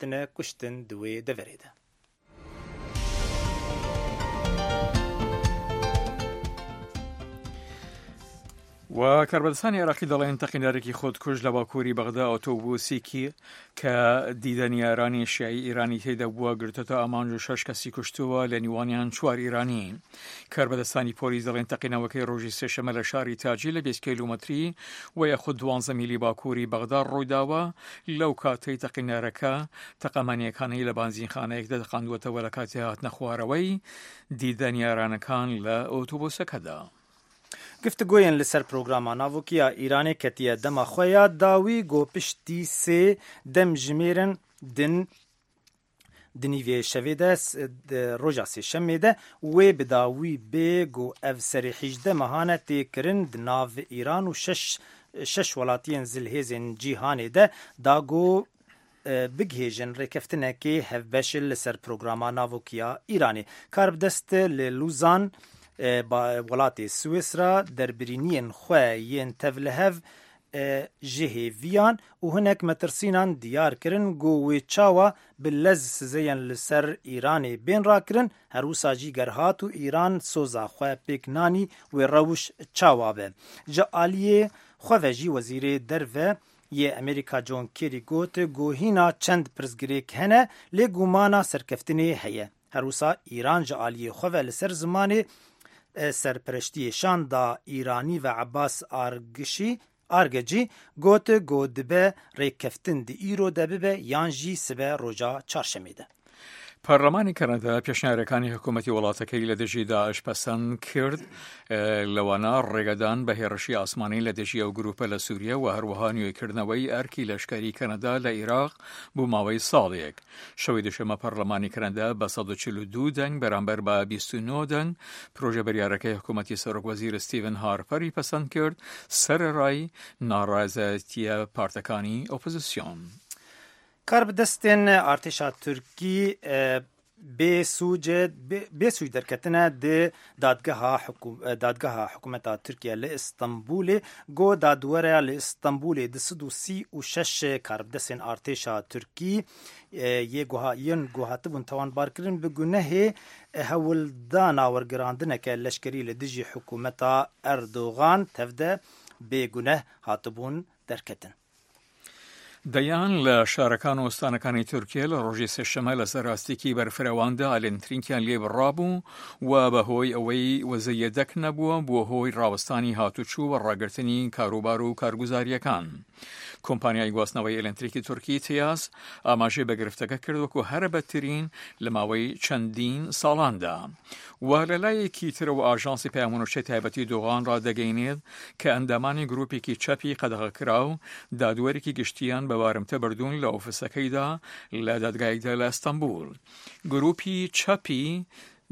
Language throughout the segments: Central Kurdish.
hatine kuştin duwê deverê de. و کاربردستانی عراقی دەڵێن تەقینەرێکی خۆدکوژ لە باکووری بەغدا ئۆتۆبوسێکی کە دیدەنیارانی شیعی ئیرانی تێدا بووە گرتوتە ئامانج و 6 کەسی کوشتووە لە نیوانیان 4 ئیرانی. کاربەدەستانی پۆلیس دەڵێن تەقینەوەکەی ڕۆژی سێشەمە لە شاری تاجی لە 20 کیلومتری و یەخود 12 میلی باکووری بەغدا ڕوویداوە. لەو کاتەی تەقینەرەکە تەقەمانیەکانی لە بانزینخانەیەکدا دەقاندووەتەوە لە کاتی هاتنە خوارەوەی دیدەنیارانەکان لە ئۆتۆبوسەکەدا. گفتگوین لسر پروگراما ناوکیا ایرانی کتیه دما خویا داوی گو پشتی سه دم جمیرن دنیوی شویده روژا سی شمیده و بداوی بگو اف سری 18 ماهانه تیکرن دناو ایران و شش ولاتین زلهزین جیهانی ده داگو بگهیجن ریکفتنه که هفبشل لسر پروگراما ناوکیا ایرانی کاربدست لوزان ولاتی سویسرا در برینین خواه تولهف جهویان و هنک مترسینان دیار کرن گوی چاوا بلز سزین لسر ایرانی بین را کرن هروسا جی گرهات و ایران سوزا خواه پیکنانی و روش چاوا به جعالی خواه جی وزیر درو یه امریکا جون کری گوت گوهینا چند پرزگریک هنه لگومانا سرکفتنی هیه هروسا ایران جعالی خواه لسر زمانی سرپرشتی شاندا ایرانی و عباس آرگجی گوت گودبه ریکفتن دی ایرو دبه یانجی سبه روژا چارشمیده. پارلمانی کەنەدا پێشنیارەکانی حکوومەتی وڵاتەکەی لە دژی داعش پەسەند کرد لەوانە ڕێگەدان بە هێرشی ئاسمانی لە دژی ئەو گروپە لە سووریا و هەروەها نوێکردنەوەی ئەرکی لەشکەری کەنەدا لە عێراق بوو ماوەی ساڵێک. شەوەی دوشەمە پەرلەمانی کەنەدا بە 142 دەنگ بەرامبەر بە 29 دەنگ پرۆژە بەریارەکەی حکوومەتی سەرۆکوەزیر ستیڤن هارپەری پەسەند کرد سەرەڕای ناڕازایەتیە پارتەکانی ئۆپۆزیسیۆن. کاربدستین ارتشا ترکی بسوی درکتنه ده دادگاه حکومت ترکیه لإستانبول گو دادوره لإستانبول دسدو 36 کاربدستین ارتشا ترکی ین گوهاتبون توان بارکرین بگونه هولدانا ورگراندنه که لشکری لدجی حکومت اردوغان تفده بگونه هاتبون درکتن. دەیان لە شارەکان و ئۆستانەکانی تورکیا لە ڕۆژی سێشەمە لە سەرڕاستیکی بەرفرەواندا ئالێنترینکیان لێ بڕابوو و بەهۆی ئەوەی وەزەیەدەک نەبووە بۆ هۆی ڕاوەستانی هاتوچوو و ڕاگررتنی کاروبار و کارگوزاریەکان. کۆمپانیای گواستنەوەی ئەلێنتریکی تورکی تیاز ئاماژەی بە گرفتەکە کردوەکو هەرە بەترین لە ماوەی چەندین ساڵاندا. و لەلایەکی ترە و ئاژانسی پەیامونوشەی تایبەتی دۆغان ڕادەگەینێت کە ئەندامانی گروپێکی چەپی قەدەغەکراو دادوەرێکی گشتیان بە وارمتە بردوون لە ئۆفیسەکەیدا لە دادگایەکدا لە ئەستەمبول. گروپی چەپی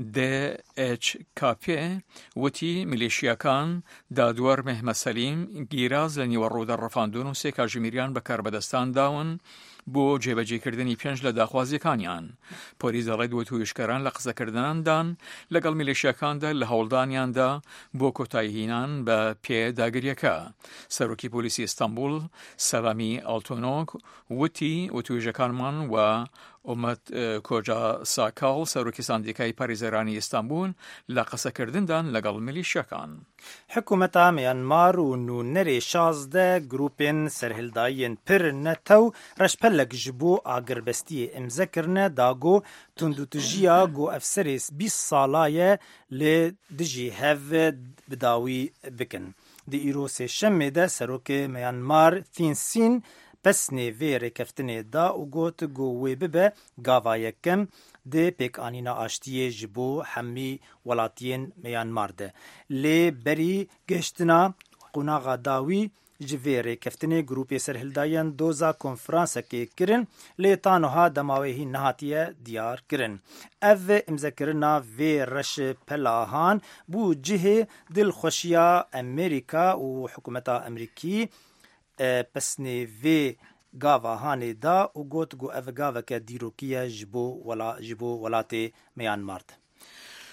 DHKP وتی میلیشیاکان دادوەر مەحمەد سەلیم گیراز لە نیوەڕۆدا ڕەفاندون و 3 کاژمێریان بە کاربەدەستان داون بۆ جێبەجێکردنی 5 لە داخوازیەکانیان. پۆلیس دەڵێت وتویشکەران لە قسەکردناندان لەگەڵ میلیشیاکاندا لە هەوڵدانیاندا بۆ کۆتاییهێنان بە پێداگریەکە. سەرۆکی پۆلیسی ئیستانبول سەلامی ئالتۆنۆک وتی وتویژەکانمان و ئومەت کۆجا ساکاڵ سەرۆکی ساندیکای پارێزەرانی ئیستانبول لە قسەکردندان لەگەڵ میلیشیاکان. حکومەتا میانمار و نونەرێ 16 گروپên سەرهێڵداییên pir netew reşpelek ji bo agiribestiyê imzekirine dago tundûtujiya got efserê 20 sala ye lê dijî hev bidawî bikin. Di îro sêşemê de serokê Myanmar Thein Sein pesnê vê rêkeftinê da û got ku wê bibe gava yekem di pêkanîna aştiyê ji bo hemî welatiyên Myanmar de. Lê berî gihiştina qunaxa dawî ji vê rêkeftinê grûpê serhildayan doza konferansekê kirin lê taniha demawehî nehatiye diyar kirin. Ev imzekirina vê reşpelahan bû cihê dilxweşiya Amerîka û hikûmeta Amerîkî pesnê vê gavahanê da û got ku ev gaveke dîrokî ye ji bo welatê Myanmar de.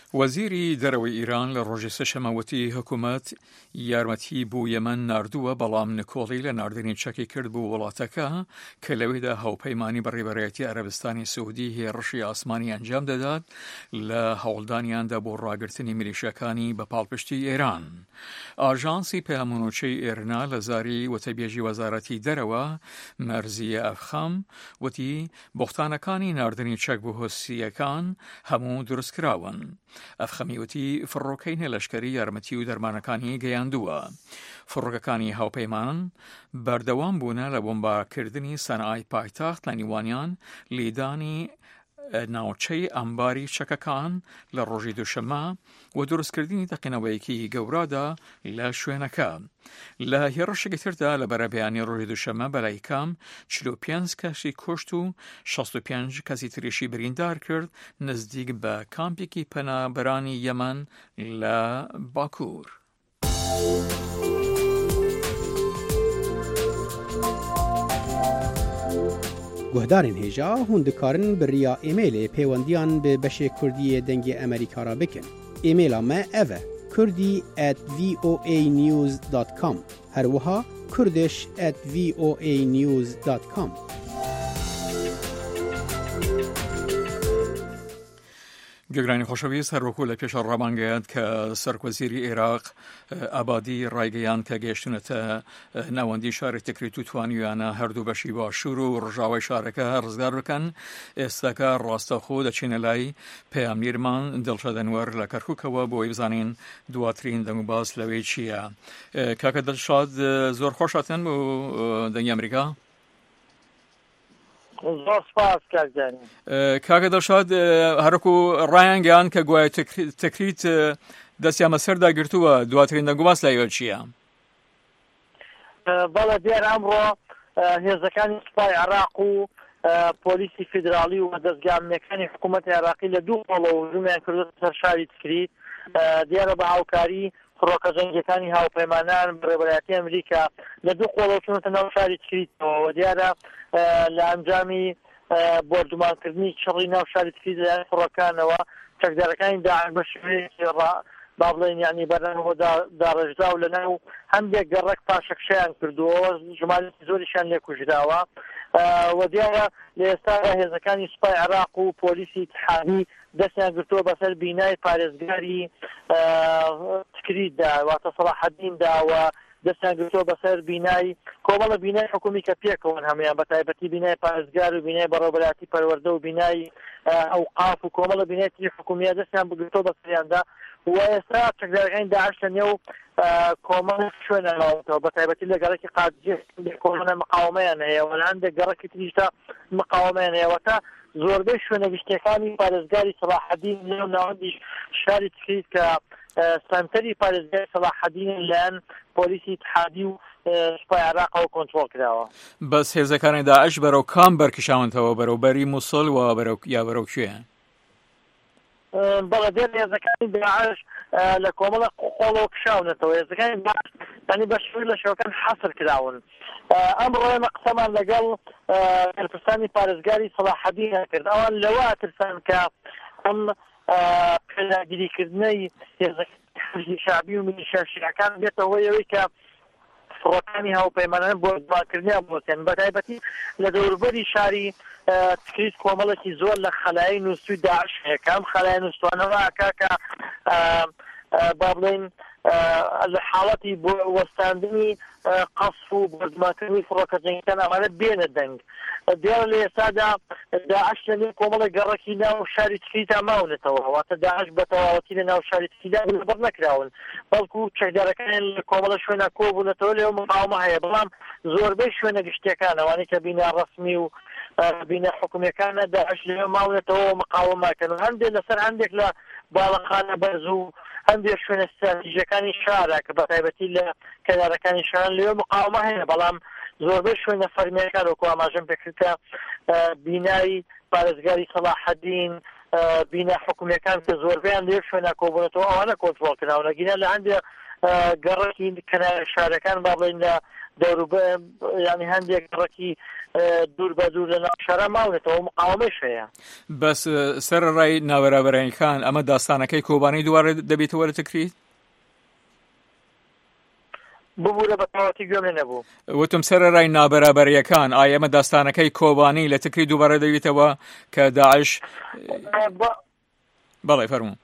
وەزیری دەرەوەی ئیران لە ڕۆژی سەشەمەوەتی حکوومەت یارمەتی بۆ یەمەن ناردووە، بەڵام نکۆڵی لە ناردنی چەکی کرد بۆ وڵاتەکە کە لەوێدا هاوپەیمانی بەڕێوەبەرێتی عەرەبستانی سعودی هێرشی ئاسمانی ئەنجام دەدات لە هەوڵدانیاندا بۆ ڕاگررتنی میلیشیەکانی بە پاڵپشتی ئێران. ئاژانسی پەیامونوچەی ئێرنا لە زاری وتەبێژی وەزارەتی دەرەوە مەرزیە ئەفخەم وتی بۆختانەکانی ناردنی چەک بۆ هۆسیەکان هەموو دروستکراون. ئەفخەمی وتی فڕۆکەی نێلەشکەری یارمەتی و دەرمانەکانی گەیاندووە. فڕۆکەکانی هاوپەیمان بەردەوام بوونە لە بۆمبارکردنی سەنعای پایتەخت لە نیوانیان لێدانی ناوچەی ئەمباری چەکەکان لە ڕۆژی دووشەممە و دروستکردنی تەقینەوەیەکی گەورادا لە شوێنەکە. لە هێرشێکی تردا لە بەرەبەیانی ڕۆژی دووشەممە بەلای کام 45 کەسی کوشت و 65 کەسی تریشی بریندار کرد نزدیک بە کامپێکی پەنابەرانی یەمەن لە باکوور. گوهدارên hêja hûn dikarin bi riya emailê pêwendiyan bi beşê Kurdiyê dengê Amerîka ra bikin. Emaila me ev e kurdi@voanews.com her wiha kurdish@voanews.com. گەگرانی خۆشەویست هەروەکو لە پێشە ڕابانگەیان کە سەرکوەزیری عێراق ئابادی ڕایگەیان کە گەیشتونەتە ناوەندی شاری تکریت و توانیویانە هەردوو بەشی باشوور و ڕژاوی شارەکە ڕزگار بکەن. ئێستاکە ڕاستەخۆ دەچینە لای پەیامگیرمان دڵشە دەنوەر لە کەرکووکەوە بۆی بزانین دواترین دەنگ و باس لەوەی چییە. کاکە دڵشاد زۆر خۆشاتن بۆ دەنگی ئەمریکا. زۆر سپاس کاکدانی. کاکە دڵشاد هەرکو ڕایان گەیان کە گوایە تکریت دەستیان بەسەردا گرتووە، دواترین دەنگ و باس لایەوە چییە؟ بەڵێ دیار ئەمڕۆ هێزەکانی سوپای عێراق و پۆلیسی فیدراڵی و دەستگامنەکانی حکوومەتی عێراقی لە دوو قۆڵەوە هجوومیان کردوتە سەر شاری تکریت. دیارە بە هاوکاری فڕۆکە جەنگیەکانی هاوپەیمانان بەڕێوەبەرەتی ئەمریکا لە دوو قۆڵەوە چونەتە ناو شاری تکریتەوە. دیارە لە ئەنجامی بۆردومانکردنی چڕی ناو شاری تکریت لەلایەن فڕۆکانەوە چەکدارەکانی داعش بە شێوەیەکی با بڵێن یعنی بەرنامەوە داڕێژدا و لەناو هەندێک گەڕێک پاشەکشەیان کردووە، ژمارەی زۆریشیان لێ کوژراوە. و دیارە لە ئێستادا هێزەکانی سوپای عێراق و پۆلیسی اتحادی دەستیان گرتووە بەسەر بینای پارێزگاری تکریتدا واتە سەلاحەدیندا و دەستیان گرتووە بەسەر بینای کۆمەڵە بینای حکومی کە پێکەوەن هەمویان بەتایبەتی بینای پارێزگار و بینای بەڕێوەبەرەتی پەروەردە و بینای ئەوقاف و کۆمەڵە بینای تری حکومیە دەستیان بگرتووە بەسەریاندا. و ئێستا چەکدارەکانی داعش لەنێو کۆمەڵ شوێنە لاوەتەوە بەتایبەتی لە گەڕێکی قادجێ کۆمەڵە مقاومەیان هەیە و لە هەندێک گەڕێکی تریشدا مقاومەیان هەیە تا زۆربەی شوێنە گشتەکانی پارێزگاری سەلاحەدین لەو ناوەندی شاری تکریت کە سنتەری پارێزگای سەلاحەدین لەلایەن پۆلیسی اتحادی و سوپای عێراقەوە کۆنتڕۆڵ کراوە. بەس هێزەکانی داعش بەرەو کام بەرکشاونەتەوە، بەرەوبەری موسڵ و یا بەرەو کوێ؟ بەڵێ دێن هێزەکانی داعش لە کۆمەڵە قۆڵەوە کشاونەتەوە. هێزەکانی داعش ینی بە شوێن لە شەوەکان حەسر کراون. ئەمڕۆ ئێمە قسەمان لەگەڵ هێرپرسانی پارێزگاری سەلاحەدین کرد. ئەوان لەوە ترسان کە ئەم پێداگیریکردنەی هێزەکانی شعبی و میلیشیا شیعەکان بێتە هۆی ئەوەی کە فڕۆکانی هاوپەیمانان بۆ دڵکردنیان بۆتێن. بەتایبەتی لە دەوروبەری شاری تکریت کۆمەڵێکی زۆر لە خەلای نووسوی داعش هەیە کە ئەم خەلای نووسوانەوە ئەکا کە با بڵێن لە حاڵەتی بۆ وەستاندنی قەسف و بەردومانکردنی فڕۆکە جەنگیەکان ئەمانە بێنە دەنگ. دیارە لە ئێستادا داعش لەنێو کۆمەڵە گەڕەکی ناو شاری تکریتا ماونێتەوە، واتە داعش بە تەواوەتی لە ناو شاری تکریتا لەبەر نەکراون، بەڵکو چەکدارەکان لە کۆمەڵە شوێنە کۆبوونەتەوە لێو مقاومە هەیە. بەڵام زۆربەی شوێنە گشتیەکان ئەوانەی کە بینە ڕەسمی و بینە حکومیەکانە داعش لێو ماونێتەوە مقاومەکەن و هەندێک لەسەر هەندێک لە باڵەخانە بەرز و هەندێک شوێنە استراتیژیەکانی شارە کە بەتایبەتی لە کەنارەکانی شاران لێو مقاومە هەیە. بەڵام زۆربەی شوێنە فەرمیەکان وەکو ئاماژەم پێکردکە بینایی پارێزگاری سەلاحەدین بینە حکومیەکان کە زۆربیان لێ شوێنە کۆبوونەتەوە ئەوانە کۆنتڕۆڵ کراونە گینە لە هەندێک گەڕێکی کەنارە شارەکان با بڵێن لە دەوروبەر ینی هەندێک ڕێکی دوور بە دوور لە ناو شارە ماونێتەوە مقاومەش هەیە. بەس سەرڕای نابەرابەریەکان ئەمە داستانەکەی کۆبانەی دووارە دەبێتەوە لە تکریت؟ ببوورە بە تەواتی گوێم لێ نەبوو. وتم سەرڕای نابەرابەریەکان ئایا ئەمە داستانەکەی کۆبانەی لە تکری دووبارە دەبێتەوە کە داعش بەڵێ فەرموو.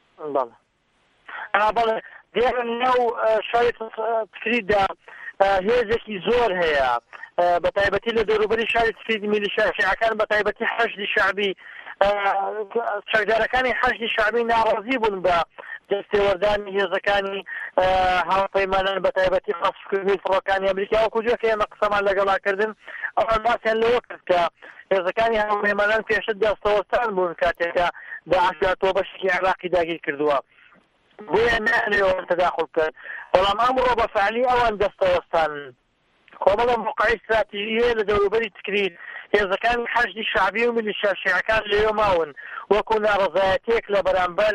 بەڵێ دیارە ناو شاری تکریتدا هێزێکی زۆر هەیە بە تایبەتی لە دەوروبەری شاری تکریت میلیشیا شیعەکان بە تایبەتی حەشدی شعبی چەکدارەکانی حەشدی شعبی ناڕازی بوون بە دەستێوەردانی هێزەکانی هاوپەیمانان بە تایبەتی قەسفکردنی فڕۆکانی ئەمریکا وەکو جۆکە ئێمە قسەمان لەگەڵاکردن ئەوان باسییان لەوە کرد کە هێزەکانی هاوپەیمانان پێشتر دەستەوەستان بوون کاتێکە داعش تۆ بەشێکی عێراقی داگیر کردووە بۆیە نانەوە تەداخل بکەن بەڵام ئەمڕۆ بە فعلی ئەوان دەستەوەستان کۆمەڵە موقعی استراتیژیە لە دەوروبەری تکریت هێزەکانی حەشدی شعبی و میلیشیا شیعەکان لێوە ماون وەکو ناڕەزایەتێک لە بەرامبەر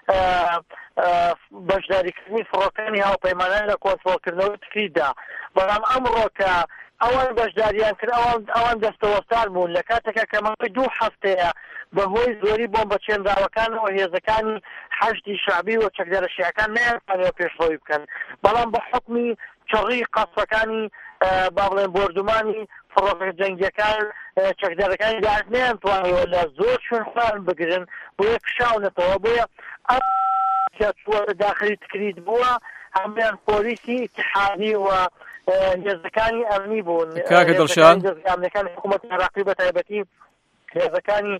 بەشداریکردنی فڕۆکانی هاوپەیمانان لە کۆنتڕۆڵکردنەوەی تکریتدا بەڵام ئەمڕۆ کە ئەوان بەشداریان کرد ئەوان دەستەوەستان بوون لە کاتێکە کە مانگی 2 هەفتەیە بەهۆی زۆری بۆمبەچێندراوەکانەوە هێزەکانی حەشدی شعبی و چەکدارە شیعەکان نەیانتوانیوە پێشڕۆی بکەن بەڵام بە حکمی چڕی قەسفەکانی با بڵێن بۆردومانی فڕۆکە جەنگیەکان چەکدارەکانی داعش نەیانتوانیوە لە زۆر شوێن خۆیان بگرن بۆیە کشاونەتەوە بۆیە کە چووە داخلی تکریت بووە هەمویان پۆلیسی اتحادی و هێزەکانی ئەمنی بوون کاکە دڵشاد دەستگامنەکانی حکوومەتی عێراقی بە تایبەتی هێزەکانی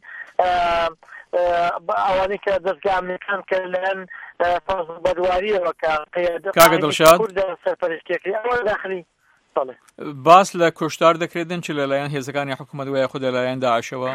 ئەوانەی کە دەستگامنەکان کە لەەن بەدواریەوە کاکە دڵشاد سەرپەرشتێکی ئەوە داخلی باس لە کوشتار دەکرێتن چ لەلایەن هێزەکانی حکوومەت وایە خود لەلایەن داعشەوە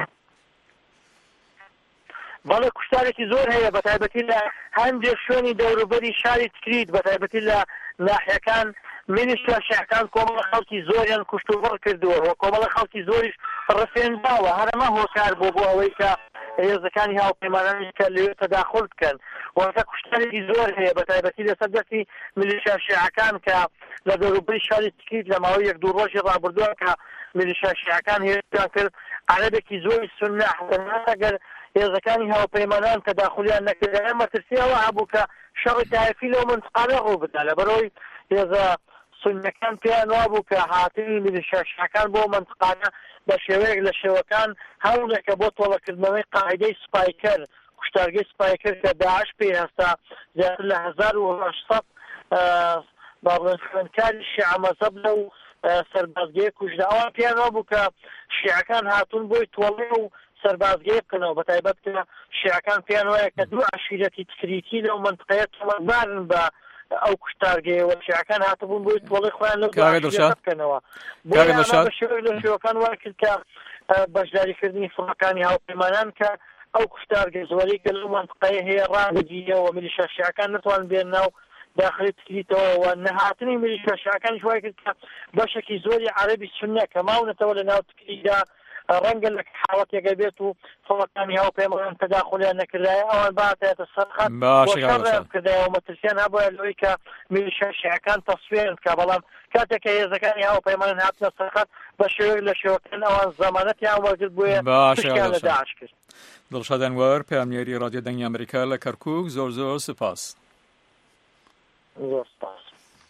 بەڵێ کوشتارێکی زۆر هەیە بە تایبەتی لە هەندێک شوێنی دەوروبەری شاری تکریت بە تایبەتی لە ناحیەکان میلیشیا شیعەکان کۆمەڵە خەڵکی زۆریان کوشت و بڕ کردووە و کۆمەڵە خەڵکی زۆریش ڕفێنراوە هەرەمە هۆکار بۆ ئەوەی کە هێزەکانی هاوپەیمانانی کە لەوێ تەداخل بکەن وەکە کوشتارێکی زۆر هەیە بە تایبەتی لەسەر دەستی میلیشیا شیعەکان کە لە دەوروبەری شاری تکریت لە ماوەی 1-2 ڕۆژی ڕابردووە کە میلیشیا شیعەکان هێزیان کرد عەرەبێکی زۆری سوننە ئەگەر هێزەکانی هاوپەیمانان تەداخلیان نەکرد ئێمە ترسیەوە هەبوو کە شەڕی تایفی لەو منتقانە ڕوو بدا لەبەرەوەی هێزە سوننەکان پێیان وابوو کە هاتنی میلیشیا شیعەکان بۆ منتقانە بە شێوەیەک لە شێوەکان هەوڵێکە بۆ تۆڵەکردنەوەی قاعیدەی سوپایکەر کوشتارگەی سوپایکەر کە داعش پێی هەستا زیاتر لە 1800 با بڵێن خوێندکاری شیعە مەزهەب لەو سەربازگەیە کوژدا ئەوان پێیان وابوو کە شیعەکان هاتوون بۆی تۆڵێ و سەربازگەی بکەنەوە بە تایبەت کە شیعەکان پێیان وایە کە 2 عەشیرەتی تکریتی لەو منتقەیە تۆڵەبارن بە ئەو کوشتارگەیەوە شیعەکان هاتبوون بۆی تۆڵەی خۆیان لەو بکەنەوە بۆ لە شێوەکان وا کرد کە بەشداریکردنی فڕۆکانی هاوپەیمانان کە ئەو کوشتارگە زۆری کە لەو منتقەیە هەیە ڕابگیرەوە میلیشیا شیعەکان نتوان بێن ناو داخلی تکریتەوە نەهاتنی میلیشیا شیعەکانیش وای کرد کە بەشێکی زۆری عەرەبی سوننە کە ماونەتەوە لە ناو تکریتدا ڕەنگە لە حاڵەتێکە بێت و فڕۆکانی هاوپەیمانان تەداخلیان نەکردایە ئەوان باتێتە سەرخەت کردایەوە مەترسیان هەبووە لەوەی کە میلیشیا شیعەکان تەسوێن کە بەڵام کاتێککە هێزەکانی هاوپەیمانان هاتنە سەرخەت بە شێوەیەک لە شێوەکان ئەوان زەمانەتیان وەرگرت بووە پشتیان لە داعش کرد. دڵشاد ئەنوەر پەیامنێری ڕادیۆ دەنگی ئەمریکا لە کەرکووک زۆر سپاس. زۆر سپاس.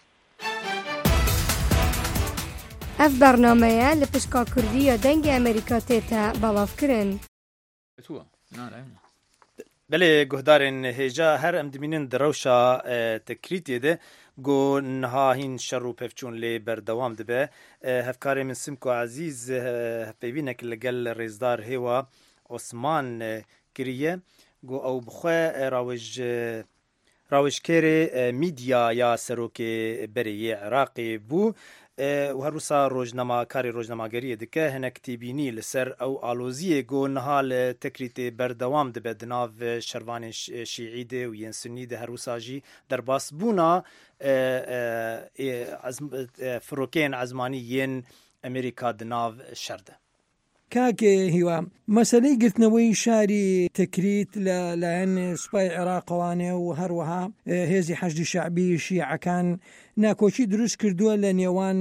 ئەف بەرنامەیە لە پشکا کوردیە دەنگی ئەمریکا تێتە بەڵاوکردن. بەلێ گوهدارên hêja her em dimînin di rewşa tekritê de got niha hîn şer û pevçûn lê berdewam dibe. Hevkarê min Simko Ezîz hevpeyvînek li gel rêzdar hêwa Osman kiriye got ew bi xwe rawêjkerê mîdya ya serokê berê yê Iraqê bû و هر وسا کاری روزنامه‌گری دکه هنک تیبینی لسر او آلوزیه گو نهال تکریت بردوام دبه دناو شروان شیعی ده و ین سنی ده هر وسا جی در باس بونا فروکین عزمانی ین امریکا دناو شرده. کاکێ هیوا مەسەلەی گرتنەوەی شاری تکریت لەلایەن سوپای عێراقەوانێ و هەروەها هێزی حەشدی شەعبی شیعەکان ناکۆچی دروست کردووە لە نێوان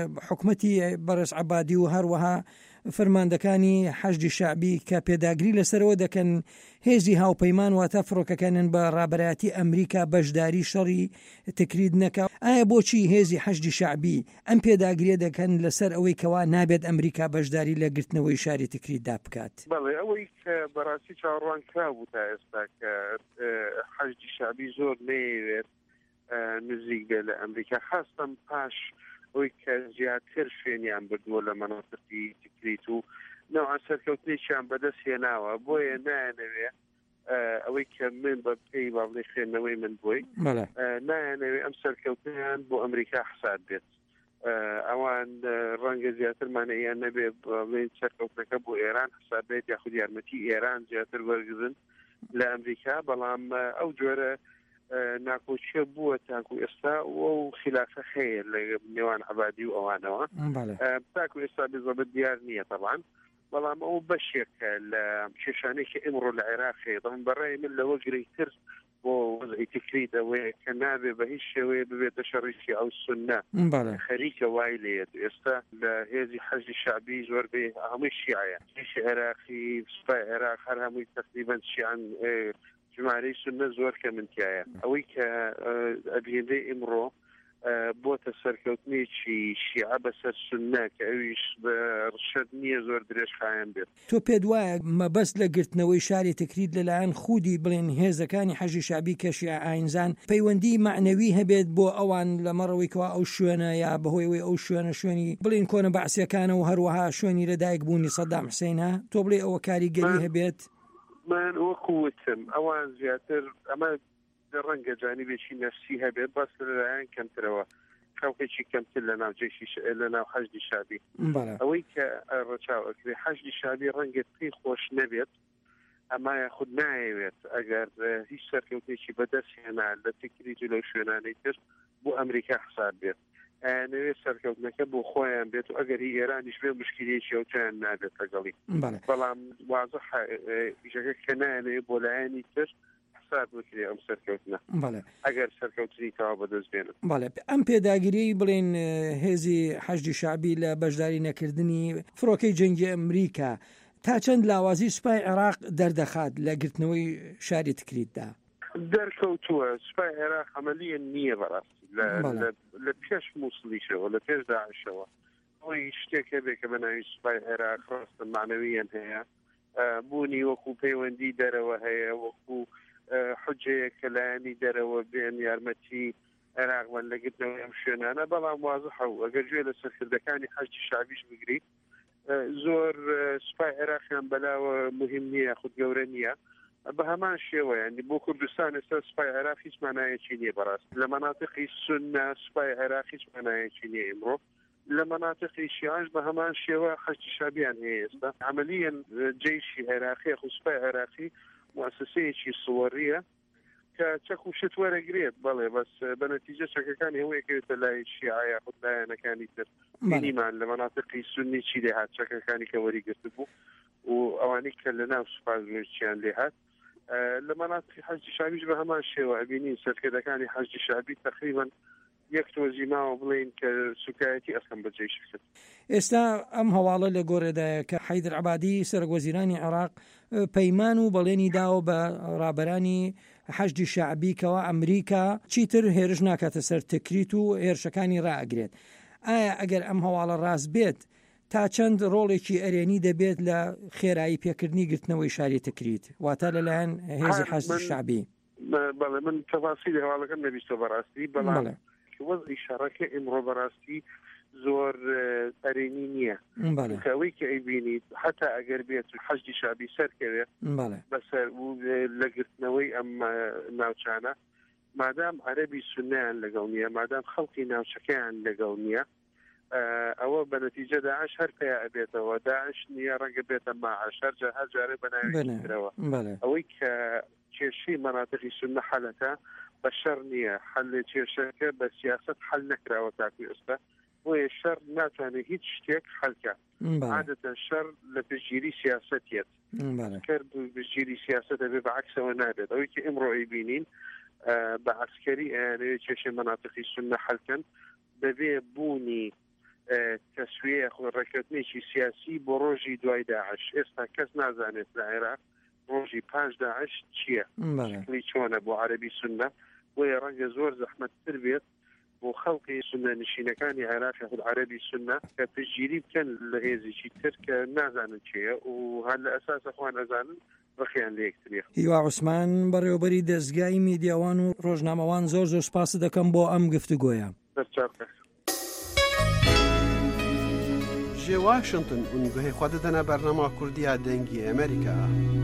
حکومەتی بەڕێز عەبادی و هەروەها فەرماندەکانی حەشدی شەعبی کە پێداگری لەسەرەوە دەکەن هێزی هاوپەیمان واتە فڕۆکەکانن بە ڕابەرایەتی ئەمریکا بەشداری شەڕی تکرید نەکە. ئایا بۆچی هێزی حەشدی شەعبی ئەم پێداگریە دەکەن لەسەر ئەوەی کەوا نابێت ئەمریکا بەشداری لە گرتنەوەی شاری تکریتدا بکات؟ بەڵێ ئەوەی کە بەڕاستی چاڕوان کرابوو تا ئێستا کە حەشدی شەعبی زۆر نەیەوێت نزیک بێ لە ئەمریکا خاستەم پاش ئەوەی کە زیاتر شوێنیان بردووە لە مەناطقی تکریت و نەوعا سەرکەوتنێکیان بەدەست هێناوە بۆیە نایەنەوێ ئەوەی کە من بە پێی باڵێ خوێندنەوەی من بۆی نایەنەوێ ئەم سەرکەوتنیان بۆ ئەمریکا حساب بێت ئەوان ڕەنگە زیاترمانەیان نەبێ بڵێن سەرکەوتنەکە بۆ ئێران حساب بێت یاخود یارمەتی ئێران زیاتر وەرگزن لە ئەمریکا بەڵام ئەو جۆرە ناکۆچیە بووە تاکو ئێستا و خلافە خەیە لە نێوان عەبادی و ئەوانەوە تاکو ئێستا بزەبت دیار نییە طبعا بەڵام ئەو بەشێکە لە کێشانێکی ئێمڕۆ لە عێراقی دەڵم بەڕای من لەوە گرنگتر بۆ وەزعی تکرید ئەوەیە کە نابێ بە هیچ شێوەیە ببێتە شەڕیکی ئەو سونە خەریکە وای لێت ئێستا لە هێزی حەشدی شەعبی زۆر بێ هەمووی شیعەیە هیچ عێراقی سوپای عێراق هەر هەمووی تقریبا شیعەن ژمارەی سونە زۆر کەمنتیایە ئەوەی کە ئەبینێ ئیمڕۆ بۆتە سەرکەوتنێکی شیعە بەسەر سونە کە ئەویش ڕشەد نییە زۆر درێژخایەن بێت. تۆ پێت وایە مەبەست لە گرتنەوەی شاری تکرید لەلایەن خودی بڵێن هێزەکانی حەشدی شەعبی کە شیعە ئاینزان پەیوەندی معنەوی هەبێت بۆ ئەوان لەمەڕەوەیکەوە ئەو شوێنە یا بەهۆیەوەی ئەو شوێنە شوێنی بڵێن کۆنە بەعسیەکانە و هەروەها شوێنی لەدایک بوونی سەدام حوسێنە تۆ بڵێ ئەوە کاریگەری هەبێت؟ من وەکووتم ئەوان زیاتر ئەمە ڕەنگە جانیبێکی نەفسی هەبێت بەس لەلایەن کەمترەوە خەڵکێکی کەمتر لە ناو جێشی لە ناو حەشدی شەعبی ئەوەی کە ڕەچاوەکرێ حەشدی شەعبی ڕەنگە پێی خۆش نەبێت ئەما خود نایەوێت ئەگەر هیچ سەرکەوتێکی بەدەست هێنا لە تکریت و لەو شوێنانەی تر بۆ ئەمریکا حساب بێت نوێ سەرکەوتنەکە بۆ خۆیان بێت و ئەگەر هی ئێرانیش بێ مشکلێکی ئەوتیان نابێت لەگەڵی بەڵام وازە ئیشەکە کە نایەنێ بۆ لایەنی تر حساب بکرێ ئەم سەرکەوتنە ئەگەر سەرکەوتنی تەوا بەدەست بێنن. بەڵێ ئەم پێداگیری بڵێن هێزی حەشدی شەعبی لە بەشداری نەکردنی فڕۆکەی جەنگی ئەمریکا تا چەند لاوازی سوپای عێراق دەردەخات لە گرتنەوەی شاری تکریتدا؟ دەرکەوتووە سوپای عێراق عەمەلیە نییە بەڕاستی لە پێش مووسڵیشەوە لە پێش داعشەوە ئەوەی شتێکە بێ کە بەناوی سوپای عێراق ڕاستە معنەویان هەیە بوونی وەکو پەیوەندی دەرەوە هەیە وەکو حجەیە کە لایەنی دەرەوە بێن یارمەتی عێراقوان لەگرتنەوەی ئەم شوێنانە بەڵام وازەحە و ئەگەر گوێ لە سەرکردەکانی حەشدی شەعبیش بگریت زۆر سوپای عێراقیان بەلاوە مهم نییە خود گەورە نییە بە هەمان شێوە ینی بۆ کوردستان ئێستا سوپای عێراق هیچ مانایەکی نییە بەڕاست لە مەناطقی سونە سوپای عێراق هیچ مانایەکی نییە ئیمڕۆ لە مەناطقی شیعەش بە هەمان شێوە حەشدی شەعبیان هەیە ئێستا عەمەلیەن جێشی عێراقی خو سوپای عێراقی مؤسسەیەکی سووەڕیە کە چەک و شت وەرەگرێت بەڵێ بەس بە نەتیجە چەکەکانی هەموویەکەوێتە لای شیعە یاخود لایەنەکانی تر بینیمان لە مەناطقی سونی چی لێهات چەکەکانی کە وەریگرت بوو و ئەوانەی کە لە ناو سوپازچیان لێهات لە مەناطقی حەشدی شەعبیش بە هەمان شێوە ئەبینین سەرکردەکانی حەشدی شەعبی تقریبا یەک تۆزی ماوە بڵێن کە سوکایەتی ئەسکەم بەجێ شکست. ئێستا ئەم هەواڵە لە گۆڕێدایە کە حەیدر عەبادی سەرۆکوەزیرانی عێراق پەیمان و بەڵێنی داوە بە ڕابەرانی حەشدی شەعبی کەوا ئەمریکا چیتر هێرش ناکاتە سەر تکریت و هێرشەکانی ڕائەگرێت. ئایا ئەگەر ئەم هەواڵە ڕاست بێت تا چەند ڕۆڵێکی ئەرێنی دەبێت لە خێرایی پێکردنی گرتنەوەی شاری تکریت واتە لەلایەن هێزی حەشدی شەعبی؟ بەڵێ من تەفاسیلی هەواڵەکە نەبیستە بەڕاستی بەڵام وەزعی شەڕەکە ئیمڕۆ بەڕاستی زۆر ئەرێنی نییە کەوەی کە ئەیبینیت حتا ئەگەر بێت حەشدی شەعبی سەرکەوێت بەسەر لەگرتنەوەی ئەم ناوچانە مادام عەرەبی سونەیان لەگەڵ نییە مادام خەڵکی ناوچەکەیان لەگەڵ نییە ئەوە بە نەتیجە داعش هەر پێیا ئەبێتەوە داعش نییە ڕەنگە بێتە ماعەش هەر جارێ بەناویەوە ئەوەی کە کێشەی مەناطقی سونە حەلەکە بە شەڕ نییە حەل کێشەکە بە سیاست حەل نەکراوە تاکو ئێستا و شەر ناتوانێت هیچ شتێک حەلکە عادەتەن شەر لە پشتگیری سیاسەتێت کرد پشتگیری سیاسەت دەبێت بەعکسەوە نابێت ئەوەی کە ئێمڕۆ ئەیبینین بە عسکەری ئەیانەوێت کێشەی مەناتقی سونە حەلکەن دەبێ بوونی تەسویە ڕێککەوتنێکی سیاسی بۆ ڕۆژی دوای داعش ئێستا کەس نازانێت لە عێراق ڕۆژی پاش داعش چییە شکلی چۆنە بۆ عەرەبی سونە وی ڕەنگە زۆر زەحمەتتر بێت بۆ خەڵقی سونە نشینەکانی عێراق یاخود عەرەبی سونە کە پشتگیری بکەن لە هێزێکی تر کە نازانن چییە و هەر لە ئەساسە خۆیان نەزانن ڕخیان لە یەکترێ. هیوا عوسمان بەڕێوەبەری دەستگای میدیاوان و ڕۆژنامەوان زۆر سوپاس دەکەم بۆ ئەم گفتوگۆیە. جێ واشنگتن اونگوهی خوا دەدەنە بەرنامە کوردیە دەنگی ئەمریکا.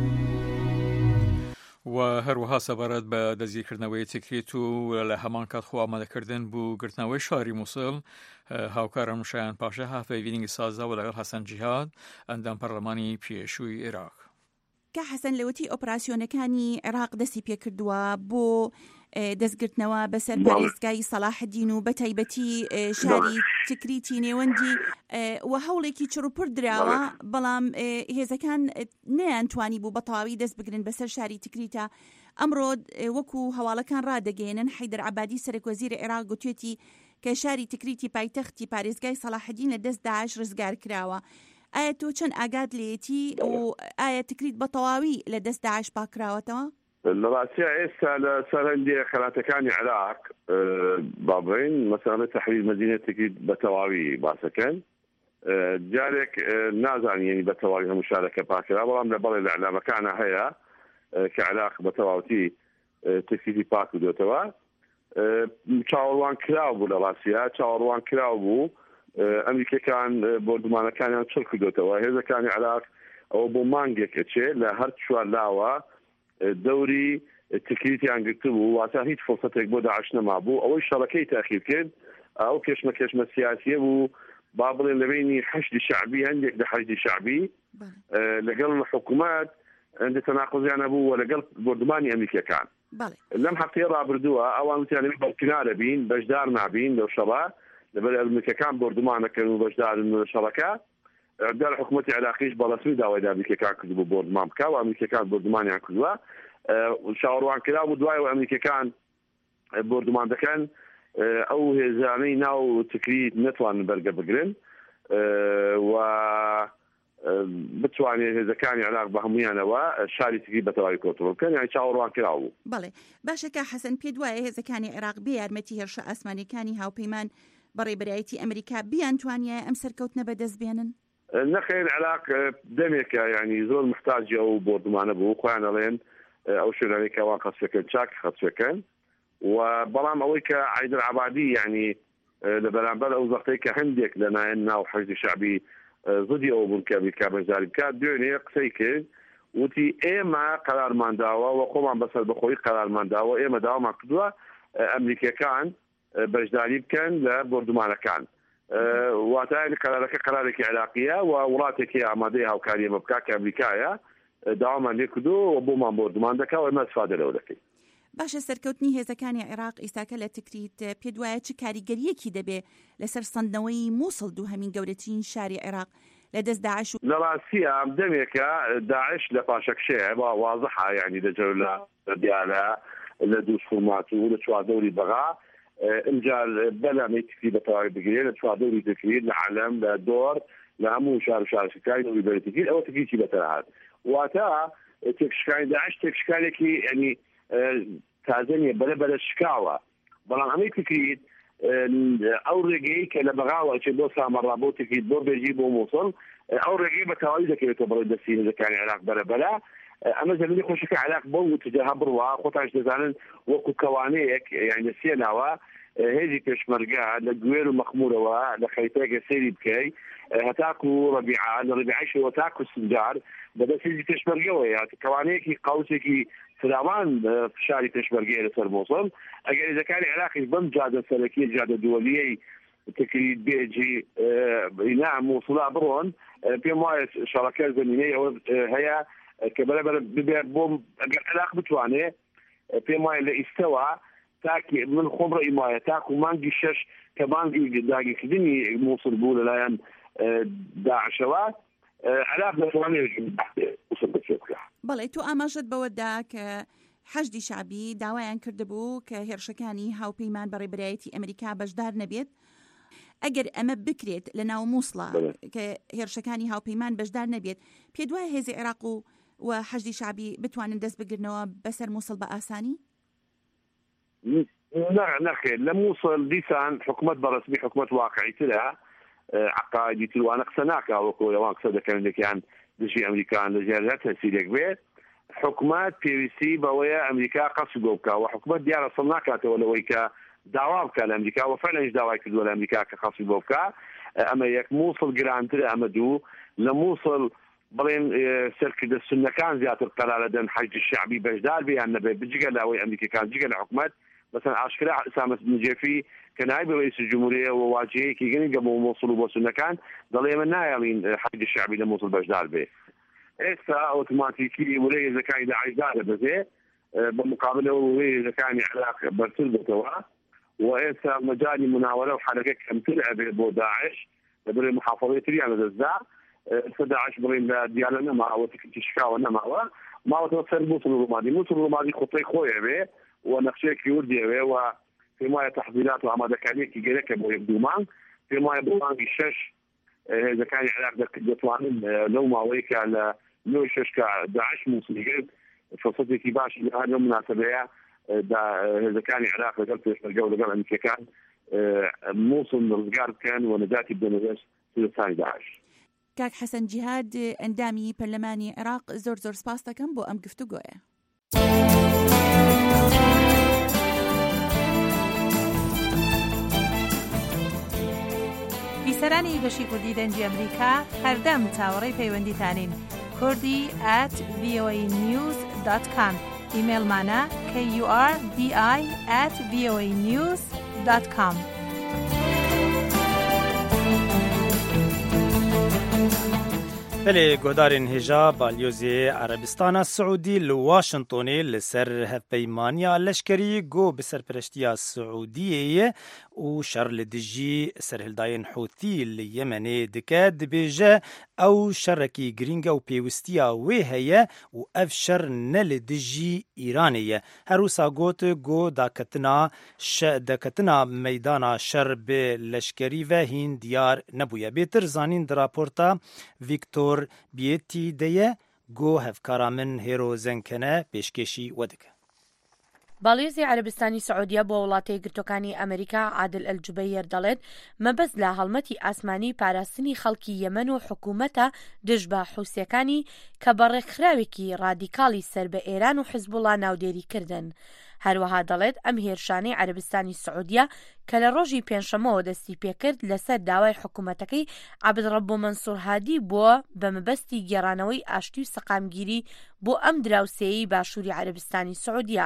و هەروەها سەبارەت بە دەستگیرکردنەوەی تکریت و لە هەمان کات خۆ ئامادەکردن بۆ گرتنەوەی شاری مووسڵ هاوکارم شایان پاشا هافەیڤینینگی سازاوە لەگەڵ حەسەن جیهاد ئەندام پەرلەمانی پێشووی عێراق. کە حەسەن لەوەتی ئۆپراسیۆنەکانی عێراق دەستی پێکردووە بۆ دەستگرتنەوە بەسەر پارێزگای سەلاحدین و بە تایبەتی شاری تکریتی نێوەندی و هەوڵێکی چڕوپڕ دراوە بەڵام هێزەکان نەیانتوانی بوو بە تەواوی دەست بگرن بەسەر شاری تکریتە. ئەمڕۆ وەکو هەواڵەکان ڕادەگەێنن حەیدەر عەبادی سەرۆکوەزیری عێراق گوتوێتی کە شاری تکریتی پایتەختی پارێزگای سەلاحدین لە دەست داعش ڕزگار کراوە. ئایا تۆ چەند ئاگاد لێتی و ئایا تکریت بە تەواوی لە دەست داعش پاکراوەتەوە؟ لە ڕاستیە ئێستا لە سەرنجی خەلاتەکانی عێراق بابڕین مەسەلە تەحویل مەدینە تکریت بە تەواوی باسەکەن جارێک نازانین بە تەواوی هەموو شارەکە پاکرا بەڵام لە بەڵێ لە ئەعلامەکانە هەیە کە عێراق بە تەواوەتی تکریتی پاک بدۆتەوە چاوەڕوان کراو بوو لە ڕاستیە چاوەڕوان کراو بوو ئەمریکەکان بۆردومانەکانیان چڕ کردوتەوە هێزەکانی عێراق ئەوە بۆ مانگێک ئەچێ لە هەر چوار لاوە دەوری تکریتیان گرتبوو واتە هیچ فرسەتێک بۆ داعش نەما بوو ئەوەی شەڕەکەی تاخیر کرد ئەو کێشمە سیاسیە بوو با بڵێن لەبینی حەشدی شعبی هەندێک لە حەشدی شعبی لەگەڵ حکوومەت هەندێک تەناقضیان هەبوو و لەگەڵ بۆردومانی ئەمریکەکان لەم هەفتەیە ڕابردووە ئەوان وتیان بەڵکنارە بین بەشدار نابین لەو شەڕە لەبەر ئەمریکەکان بۆردومانەکەن و بەشدارن لە شەڕەکە دار حکوومەتی عێراقیش بەڵەسوی داوای ئەمریکەکان کردبوو بۆردومان بکە و ئەمریکەکان بۆردومانیان کردووە شاوەڕوان کرا بوو دوای و ئەمریکەکان بۆردومان دەکەن ئەو هێزانەی ناو تکریت نەتوانن بەرگە بگرن و بتوانێت هێزەکانی عێراق بە هەمویانەوە شاری تکریت بە تەواوی کۆنتڕۆڵ بکەن یان چاوەڕوان کرا بوو. بەڵێ باشە کە حەسەن پێت وایە هێزەکانی عێراق بێ یارمەتی هێرشە ئاسمانیەکانی هاوپەیمان بەڕێبەرایەتی ئەمریکا بیانتوانیە ئەم سەرکەوتنە بەدەست بێنن؟ نەخێر عێراق دەمێکە ینی زۆر محتاجی ئەو بۆردومانە بوو خۆیان ئەڵێن ئەو شوێنانەی کەوان خەسوەکەن چاک خەسوەکەن و بەڵام ئەوەی کە حەیدەر عەبادی ینی لە بەرامبەر ئەو زەختەی کە هەندێک لەنایەن ناو حەشدی شعبی زودی ئەوە بوون کە ئەمریکا بەشداری بکات دوێنێ قسەی کرد وتی ئێمە قەرارمانداوە و خۆمان بەسەر بەخۆی قەرارمانداوە ئێمە داوامان کردووە ئەمریکەکان بەشداری بکەن لە بۆردومانەکان واتای قەرارەکە قەرارێکی عێراقیە و وڵاتێکی ئامادەی هاوکاری ئێمە بکات کە ئەمریکایە داوامان لێ کردووە و بۆمان بۆردومان دەکا و ئێمە استفادە لەوە دەکەین. باشە سەرکەوتنی هێزەکانی عێراق ئێستاکە لە تکریت پێت وایە چ کاریگەریەکی دەبێ لەسەر سەندنەوەی مووسڵ دووهەمین گەورەترین شاری عێراق لە دەست داعش؟ لە ڕاستیە دەمێکە داعش لە پاشەکشەیە واضحە ینی لەجەر لە دیارە لە دوو فورمات و لە چواردەوری بەغا ئەمجار بەلامەی تکری بە تەواوی بگرێت لە چواردەوری تکریر لە عەلەم لە دۆر لە هەموو شار و شارەکانی نەوری تکریر ئەوە تکریتی بەتەرهات واتە تێکشکانی داعش تێکشکارێکی ینی تازەنیە بەلە شکاوە بەڵام ئەمەی تکریت ئەو ڕێگەی کە لە بەغاوە چێ بۆ سامەڕا بۆ تکریت بۆ بێژی بۆ مووسڵ ئەو ڕێگەی بە تەواوی دەکەوێتەوە بەڕێ دەستی هێزەکانی عێراق بەرەبەرە ئەمە زەمینی خۆشەکە عێراق بۆ وتجەها بڕوا خۆتاش دەزانن وەکو کەوانەیەک یعنی سێناوە هێزی پێشمەرگە لە گوێر و مەخمورەوە لە خەیتەگە سەیری بکەی هەتاکو ڕەبیعە لە ڕەبیعەشەوە تاکو سنجار بەدەست هێزی پێشمەرگەوەیە کەوانەیەکی قاوسێکی فراوان شاری پێشمەرگەیە لەسەر مووسڵ ئەگەر هێزەکانی عێراقیش بەم جادە سەرەکی جادە دووەلیەی تکریت بێجی ئینا مووسڵا بڕۆن پێم وایە شەڕەکە زەمینەی ئەوە هەیە کە بەرەبەر ببێت بۆم ئەگەر عێراق بتوانێت پێم وایە لە ئیستەوە تاكي من خبرة إماية تاكو مانجي شش كمانجي داقي كدني موصل بولا لان داعشوات علاقة نتواني وصل بشكل بەڵێ تو ئاماژت بەوەدا کە حەشدی شعبی داوایان کردبوو کە هێرشەکانی هاوپەیمان بەڕێبەرایەتی ئەمریکا بەشدار نەبێت ئەگەر ئەمە بکرێت لە ناو مووسڵە کە هێرشەکانی هاوپەیمان بەشدار نەبێت پێ دوای هێزی عێراق و حەشدی شعبی بتوانن دەست بگرنەوە بەسەر مووسڵ بە ئاسانی؟ نخير لم وصل ديسان حكومة برسمي حكومة واقعي تلا عقائدي تلو أنا قصناك وكو يوان قصدا كان كان دشي أمريكان لجالاتها سيدك بيت حكومات PVC بويا أمريكا قصدوكا وحكومة ديار صناكا تولويكا دعوابكا لأمريكا وفعلا إيش دعواي كدوا لأمريكا كقصدوكا أما يك موصل جران تلا أمدو لموصل بلين سركد السنة كان زيادة القرار لدن حج الشعبي بجدال بها النبي بجيجا لاوي أمريكا كان جيجا لحكومات مثلا أشكال أسامة النجيفي كنائب رئيس الجمهورية وواجهي كي جني قبل موصل وبوسنا كان ضل يمنا يعني حج الشعبي لموصل بجدال به إسا أوتوماتيكي ولي إذا كان إذا عجدال بزي بمقابله ولي إذا كان علاقة برتلبة وإسا مجال مناولة وحركة كم تلعب بو داعش بري محافظة ريان الزار 11 برين ديالنا ما هو تكتشفاونا ما هو توصل موصل الرمادي خطي خويا به ونقشة كيوردي به وفيما تحضيرات وعمادة كانية كي جريك أبو يبدومان فيما يبدومان الشش إذا كان علاقة جتوانين لو ما ويك على لو الشش كداعش موصل فصلتي كيباش هذا مناسبة إذا كان علاقة قلت الجولة قبل أن كان موصل الرجال كان ونجاتي بدون في ثاني داعش کاک حەسەن جیهاد ئەندامی پەرلەمانی عێراق زۆر سپاس دەکەم بۆ ئەم گفتوگۆیە. بیسەرانی بەشی کوردی دەنگی ئەمریکا هەردەم چاوەڕێی پەیوەندیتانین kurdi@voanews.com ئیمێلمانە kurdi@voanews.com. بله گودارین هجا بالیوزی عربستان سعودی لواشنطونی لسر هفپیمانیا لشکری گو بسر پرشتیا سعودیه و شر لدجی سر هلداین حوثی لیمنی دکد بیجه او شرکی گرینگا و پیوستیا وی هیه و اف شر نلدجی ایرانیه هروسا گوت گو داکتنا میدانا شر به لشکری و هین دیار نبویه بیتر زانین در راپورتا ویکتور بیتی دیه گو هفکارا من هیرو زنکنه پیشکشی ودکه. باڵێزی عەرەبستانی سعودیە بۆ وڵاتەی گرتوەکانی ئەمریکا عادل ئەلجوبەیر دەڵێت مەبەست لە هەڵمەتی ئاسمانی پاراستنی خەڵکی یەمەن و حکوومەتە دژ بە حوسیەکانی کە بەڕێکخراوێکی ڕادیکاڵی سەر بە ئێران و حیزبوڵا ناودێری کردن. هەروەها دەڵێت ئەم هێرشانەی عەرەبستانی سعودیە کە لە ڕۆژی پێنجشەمەوە دەستی پێکرد لەسەر داوای حکوومەتەکەی عەبدڕەبۆ مەنسوور هادی بووە بە مەبەستی گێڕانەوەی ئاشتی و سەقامگیری بۆ ئەم دراوسێیەی باشووری عەرەبستانی سعودیە.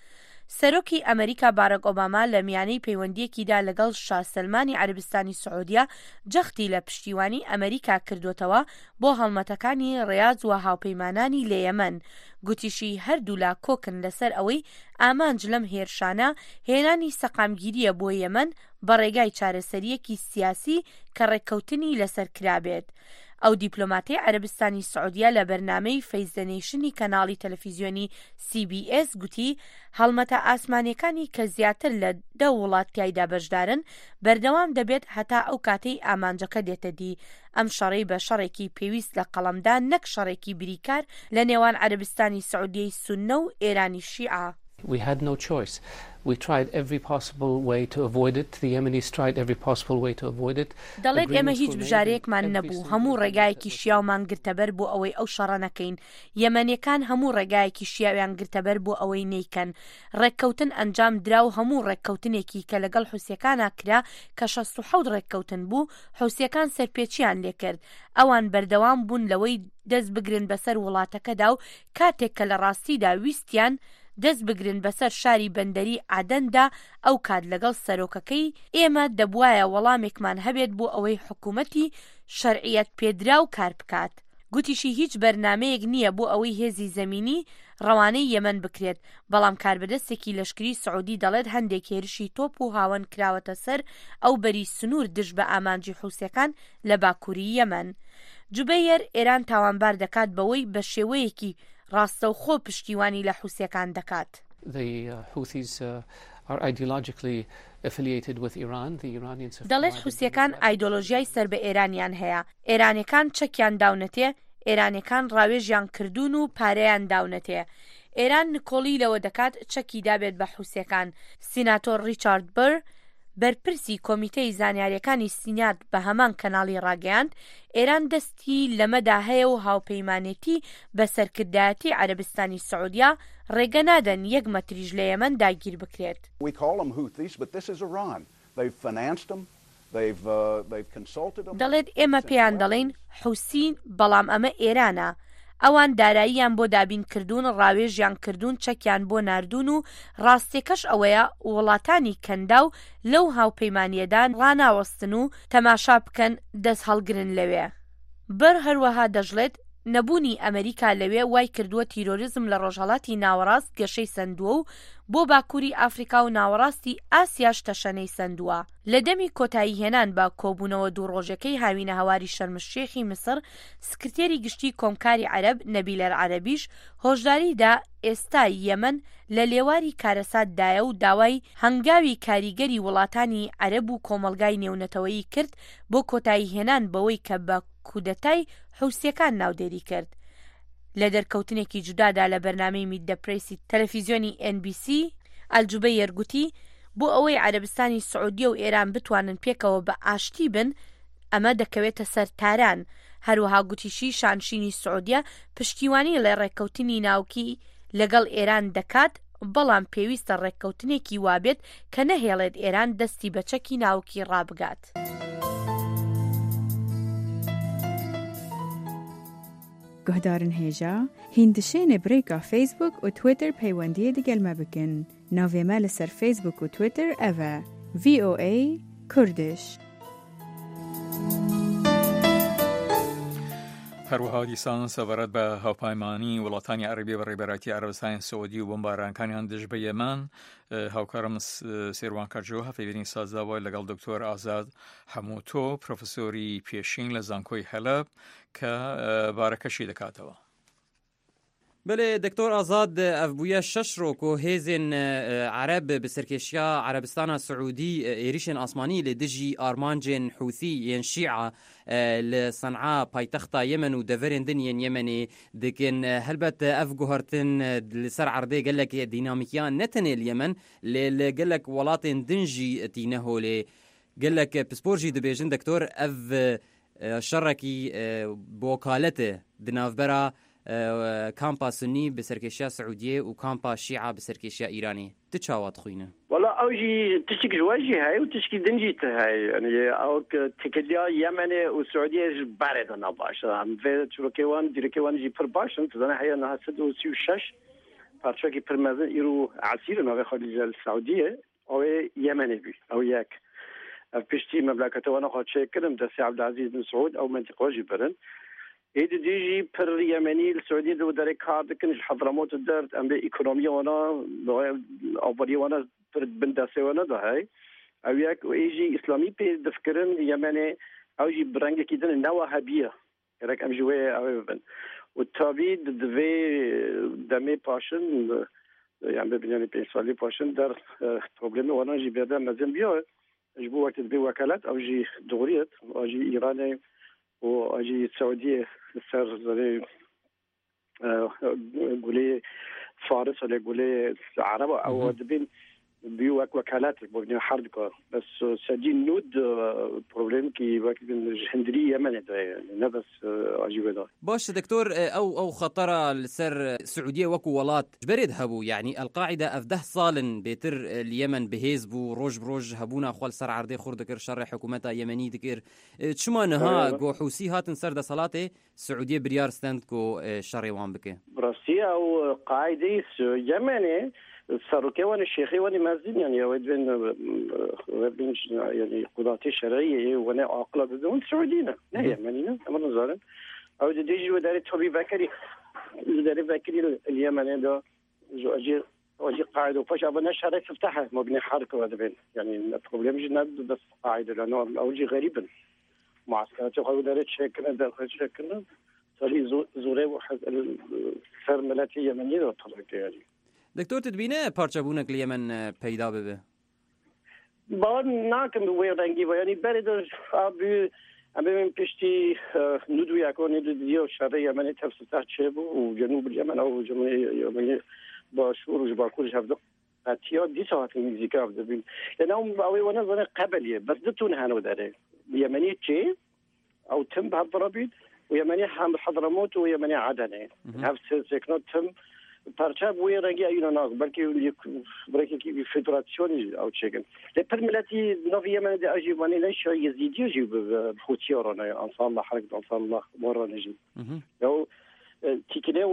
سەرۆکی ئەمریکا باراک ئۆباما لە میانەی پەیوەندیەکیدا لەگەڵ شاه سەلمانی عەرەبستانی سعودیە جەختی لە پشتیوانی ئەمریکا کردوتەوە بۆ هەڵمەتەکانی ڕێاز و هاوپەیمانانی لە یەمەن. گوتیشی هەردوو لا کۆکن لەسەر ئەوەی ئامانج لەم هێرشانە هێنانی سەقامگیریە بۆ یەمەن بە ڕێگای چارەسەریەکی سیاسی کە ڕێککەوتنی لەسەر کرابێت. ئەو دیپلۆماتەی عەرەبستانی سعودیە لە بەرنامەی فەیز دە نیشنی کەناڵی تەلەڤیزیۆنی CBS گوتی هەڵمەتە ئاسمانیەکانی کە زیاتر لە 10 وڵات تایدا بەشدارن بەردەوام دەبێت هەتا ئەو کاتەی ئامانجەکە دێتە دی. ئەم شەڕەی بە شەڕێکی پێویست لە قەڵەمدا نەک شەڕێکی بریکار لە نێوان عەرەبستانی سعودیەی سوننە و ئێرانی شیعە. We had no choice. We tried every possible way to avoid it. The Yemenis tried every possible way to avoid it. دەڵێت ئێمە هیچ بژارەیەکمان نەبوو. هەموو ڕێگایەکی شیاومان گرتەبەر بۆ ئەوەی ئەو شەڕە نەکەین. یەمەنیەکان هەموو ڕێگایەکی شیاویان گرتەبەر بۆ ئەوەی نەیکەن. ڕێککەوتن ئەنجام درا و هەموو ڕێککەوتنێکی کە لەگەڵ حوسیەکانە کرا کە 67 ڕێککەوتن بوو حوسیەکان سەرپێچیان لێکرد. ئەوان بەردەوام بوون لەوەی دەست بگرن بەسەر وڵاتەکەدا و کاتێک کە لە ڕاستیدا ویستیان دەست بگرن بەسەر شاری بەندەری عادەندا ئەو کات لەگەڵ سەرۆکەکەی ئێمە دەبوایە وەڵامێکمان هەبێت بۆ ئەوەی حکوومەتی شەرعیەت پێدرا و کار بکات. گوتیشی هیچ بەرنامەیەک نییە بۆ ئەوەی هێزی زەمینی ڕەوانەی یەمەن بکرێت، بەڵام کاربەدەستێکی لەشکری سعودی دەڵێت هەندێک هێرشی تۆپ و هاون کراوەتە سەر ئەو بەری سنوور دژ بە ئامانجی حوسیەکان لە باکووری یەمەن. جوبەیەر ئێران تاوانبار دەکات بەوەی بە شێوەیەکی ڕاستەوخۆ پشتیوانی لە حوسیەکان دەکات. دەڵێت حوسیەکان ئایدۆلۆژیای سەر بە ئێرانیان هەیە، ئێرانەکان چەکیان داونەتێ، ئێرانەکان ڕاوێژیان کردوون و پارەیان داونەتێ. ئێران نکۆڵی لەوە دەکات چەکی دابێت بە حوسیەکان. سیناتۆر ریچارد بەر بەرپرسی کۆمیتەی زانیاریەکانی سینات بە هەمان کەناڵی ڕاگەیاند ئێران دەستی لەمەدا هەیە و هاوپەیمانێتی بە سەرکردایەتی عەرەبستانی سعودیا ڕێگە نادەن یەک مەتریش لە یەمەن داگیر بکرێت. دەڵێت ئێمە پێیان دەڵێن حوسین، بەڵام ئەمە ئێرانە. ئەوان داراییان بۆ دابین کردوون، ڕاوێژیان کردوون، چەکیان بۆ ناردوون و ڕاستێکەش ئەوەیە وڵاتانی کەنداو لەو هاوپەیمانیەدان ڕاناوەستن و تەماشا بکەن دەست هەڵگرن لەوێ. بەر هەروەها دەژڵێت نەبوونی ئەمریکا لەوێ وای کردووە تیرۆریزم لە ڕۆژهەڵاتی ناوەڕاست گەشەی سندووە و بۆ باکووری ئافریقا و ناوەڕاستی ئاسیاش تەشەنەی سندووە. لە دەمی کۆتایی هێنان بە کۆبوونەوە دوو ڕۆژەکەی هاوینە هەواری شەرمشێخی مسر، سکرتێری گشتی کۆمکاری عەرەب نەبیلە عەرەبیش هۆشداریدا ئێستا یەمەن لە لێواری کارەساتدایە و داوای هەنگاوی کاریگەری وڵاتانی عەرەب و کۆمەلگای نێونەتەوەیی کرد بۆ کۆتایی هێنان بەوەی کە بە کودەتای حوسیەکان ناودێری کرد. لە دەرکەوتنێکی جودادا لە بەرنامەی میت دە پرەیسی تەلەڤیزیۆنی NBC، ئەلجوبەیەر گوتی بۆ ئەوەی عەرەبستانی سعودیە و ئێران بتوانن پێکەوە بە ئاشتی بن، ئەمە دەکەوێتە سەر تاران. هەروەها گوتیشی شانشینی سعودیە پشتیوانی لە ڕێککەوتنی ناوکی لەگەڵ ئێران دەکات، بەڵام پێویستە ڕێککەوتنێکی وابێت کە نەهێڵێت ئێران دەستی بە چەکی ناوکی ڕابگات. گهدارن هێژا هیندشێنێ برێکا فیسبوک و تویتر پەیوەندیە دەگەلمە بکەن. ناوێمە لەسەر فیسبوک و تویتر ئەڤە VOA کوردش. هەروەها دیسان سەبارەت بە هاوپەیمانی وڵاتانی عەرەبی بە ڕێبەرایەتی عەرەبستانی سعودی و بۆمبارانەکانیان دژ بە یەمەن، هاوکارم سێروان کەرجۆ هەفێبینی سازداوای لەگەڵ دکتۆر ئازاد هەمووتۆ پرۆفسۆری پێشین لە زانکۆی هەلەب کە بارەکەشی دەکاتەوە. بله دکتۆر ئازاد ئەڤبوویە 6 ڕۆک و هێزên عەرەب bi serkêşiya Erebistana Siûdî êrişên asmanî li dijî armancên Hûthî yên Şî'a li Sen'a paytexta Yemen û deverên din yên Yemenê dikin. Helbet ev guhertin li ser erdê gelek dînamîkiyan ne tenê li Yemen lê li gelek welatên din jî tîne holê. Gelek pispor jî dibêjin doktor ev şerekî bi wekalete di navbera کامپا سنی به سرکشی سعودیه و کامپا شیعه به سرکشی ایرانی تو چاوات خوینه والله اوجي تشكي جواجي هاي وتشكي دنجيت هاي يعني او تكديا يمن وسعوديه بارد انا باش عم في تركيوان ديركيوان جي بر باش انت انا هي انها 36 بارشاكي برمازن يرو عسير انا خارج السعوديه او يمن بي او ياك بشتي مملكته وانا خاطر شكرم ده عبد العزيز بن سعود او منطقه جبرن ایدی دیجی پر یمنی السعودی دو در کار دکنش حضرموت درد ام به اکونومی وانا اوبری وانا پر بندسه وانا ده هی او یک ایجی اسلامی پی دفکرن یمنی اوجی برنگ کیدن نوهابیه کرک ام جوه او بن و تابی دوی دمی پاشن یعنی ببینیم پیسالی پاشن در پروبلم وانا جی بیاد مزن بیاد جبو وقت دوی وکالت اوجی دوریت اوجی ایرانی وأجي السعودية صار زي قولي فارس ولا قولي عرب أو دبين بيوك وكالات بوجنا حردكار بس سجين نود بروبلم كي وقت الهندري يمن ده نفس أجيب ده باش دكتور أو خطرة السر السعودية وكو ولات بريد هبو يعني القاعدة أفده صالن بيتر اليمن بهيزبو روج بروج هبونا خال سر عرضي خور دكر شر حكومتها يمني دكر شما نها جو حوسي هاتن سر ده صلاته السعودية بريار ستاند كو شر وان بكي براسية أو قاعدة يمني سروكيوان الشيخي واني مازين يعني بين يعني قضاتي الشرعية وانا عقلة بدون سعودينا نهي يمنينا أمر نظرا او ديجي وداري توبي بكري اليمن ده اجي قاعده وفاش ابغى نشر تفتحها مبني حركه هذا بين يعني البروبليم جنا بس قاعده لانه اوجي غريبا معسكرات وداري شكلنا داخل شكلنا صار زوري واحد الفرملات اليمنيه وطلعت يعني دكتور تدبينه پارچبونك اليمن پیدا ببه با ناکم وی رنگی و یعنی برای آبی من پشتی ندوی اکونی دیو شهر یمنی تفسیر چه بود و جنوب یمن او جنوب یمنی با شورش با کلش هفته قطعا 10 ساعت موزیک هفته بین یعنی اون اوی وانا زن قبلیه بس دتون هنو داره یمنی چه او تم بحضربيد ويمني حضرموت ويمني عدنه نفس سكنات تم پرچم وی رنگی اینا ناق بلکه کی فدراسیونی او چگن لپرملاتی نوی یمن ده اجیبانی نش یزیدی جیب بخوتیارانه انصار الله حركه انصار الله مره نجي لو تیکنه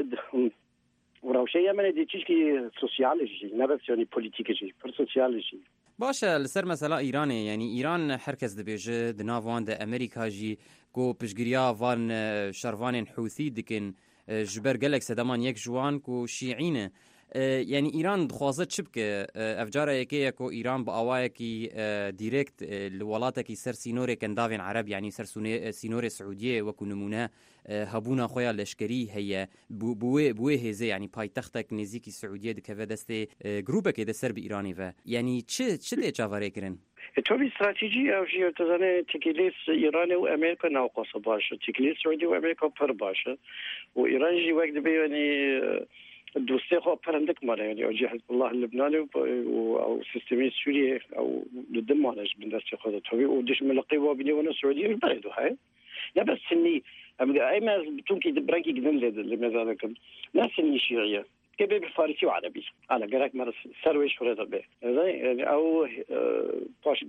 و روشه یمن دی چیزی سوسیالجی نه بس یعنی پولیتیکجی پر سوسیالجی باشه لسر مثلا ایران یعنی ایران هرکس دبیجه د ناوان د امریکا جی کو پشگریا وان شروان حوثی دکن جبر گلک سدمان یک جوان کو شیعینه یعنی ایران دخوازت چه بکه افجاره یکی کو ایران با آوائه کی دیرکت الولاته کی سر سینور کنداوین عرب یعنی سر سینور سعودیه وکو نمونه هبونا خویا لشکری هي بوه هزه یعنی پای تختک نزیکی سعودیه دکوه دسته گروبه که دستر به ایرانی و یعنی چه ده چاواره کرن؟ توی استراتژی اوجی تزانه تکلیس ایران و امریکا ناقص باشه تکلیس سعودی و امریکا پر باشه و ایران جی وقت بیانی دوسته خو پرندک ماله یعنی اوجی حزب الله اللبناني او سیستمی سوریه او لدمانش بندست خود توی و دش ملقی و بینی و سعودی بلدو های نه بس سنی اي ما بتونكي دبرانكي جنن لماذا ذاك ناس النيشيرية كبير بالفارسي وعربي على قراك مرة سرويش فريضة به يعني أو باش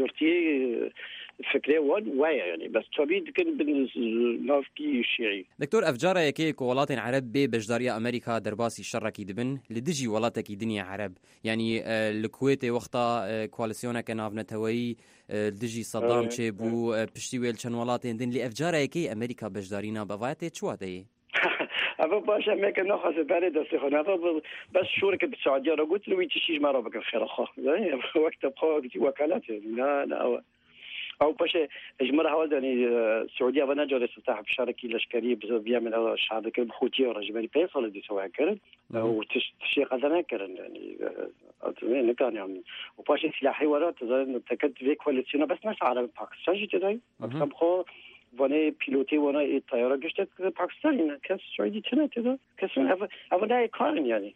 قرتي فكرة وايا يعني بس تبيد كن بالنافكي الشيعي دكتور أفجارة يكي كولات عرب بجدارية أمريكا درباسي الشركي دبن لدجي ولاتكي دنيا عرب يعني الكويت وقتا كواليسيونا كناف نتوي دجي صدام چه بو پشتی ویل چند ولاتین دن لی افجاره کی امریکا بجدارینا بوایت چوا دی أبغى باش أمريكا ناخذ بريد استخدام أبغى بس شركة السعودية قلت له ويتشيج مرة بك الخير أخاه زين وقت أبغى وكالات لا أو باش إجماع هذا يعني السعودية بنجر استفتاح بشركة لشكرية بيعمل هذا الشهادة كل بخوتية ورجماني بيصل دي سواء كرن وتشي قدنا كرن يعني أتمنى كان يعني وباش سلاحي ورا تزين تكد في كواليسيون بس ناس عرب باكستان جداي أبغى وانه پیلوتی وانه الطيارة قشت باكستان كاس سعودي تنات كاس أبغى كارن يعني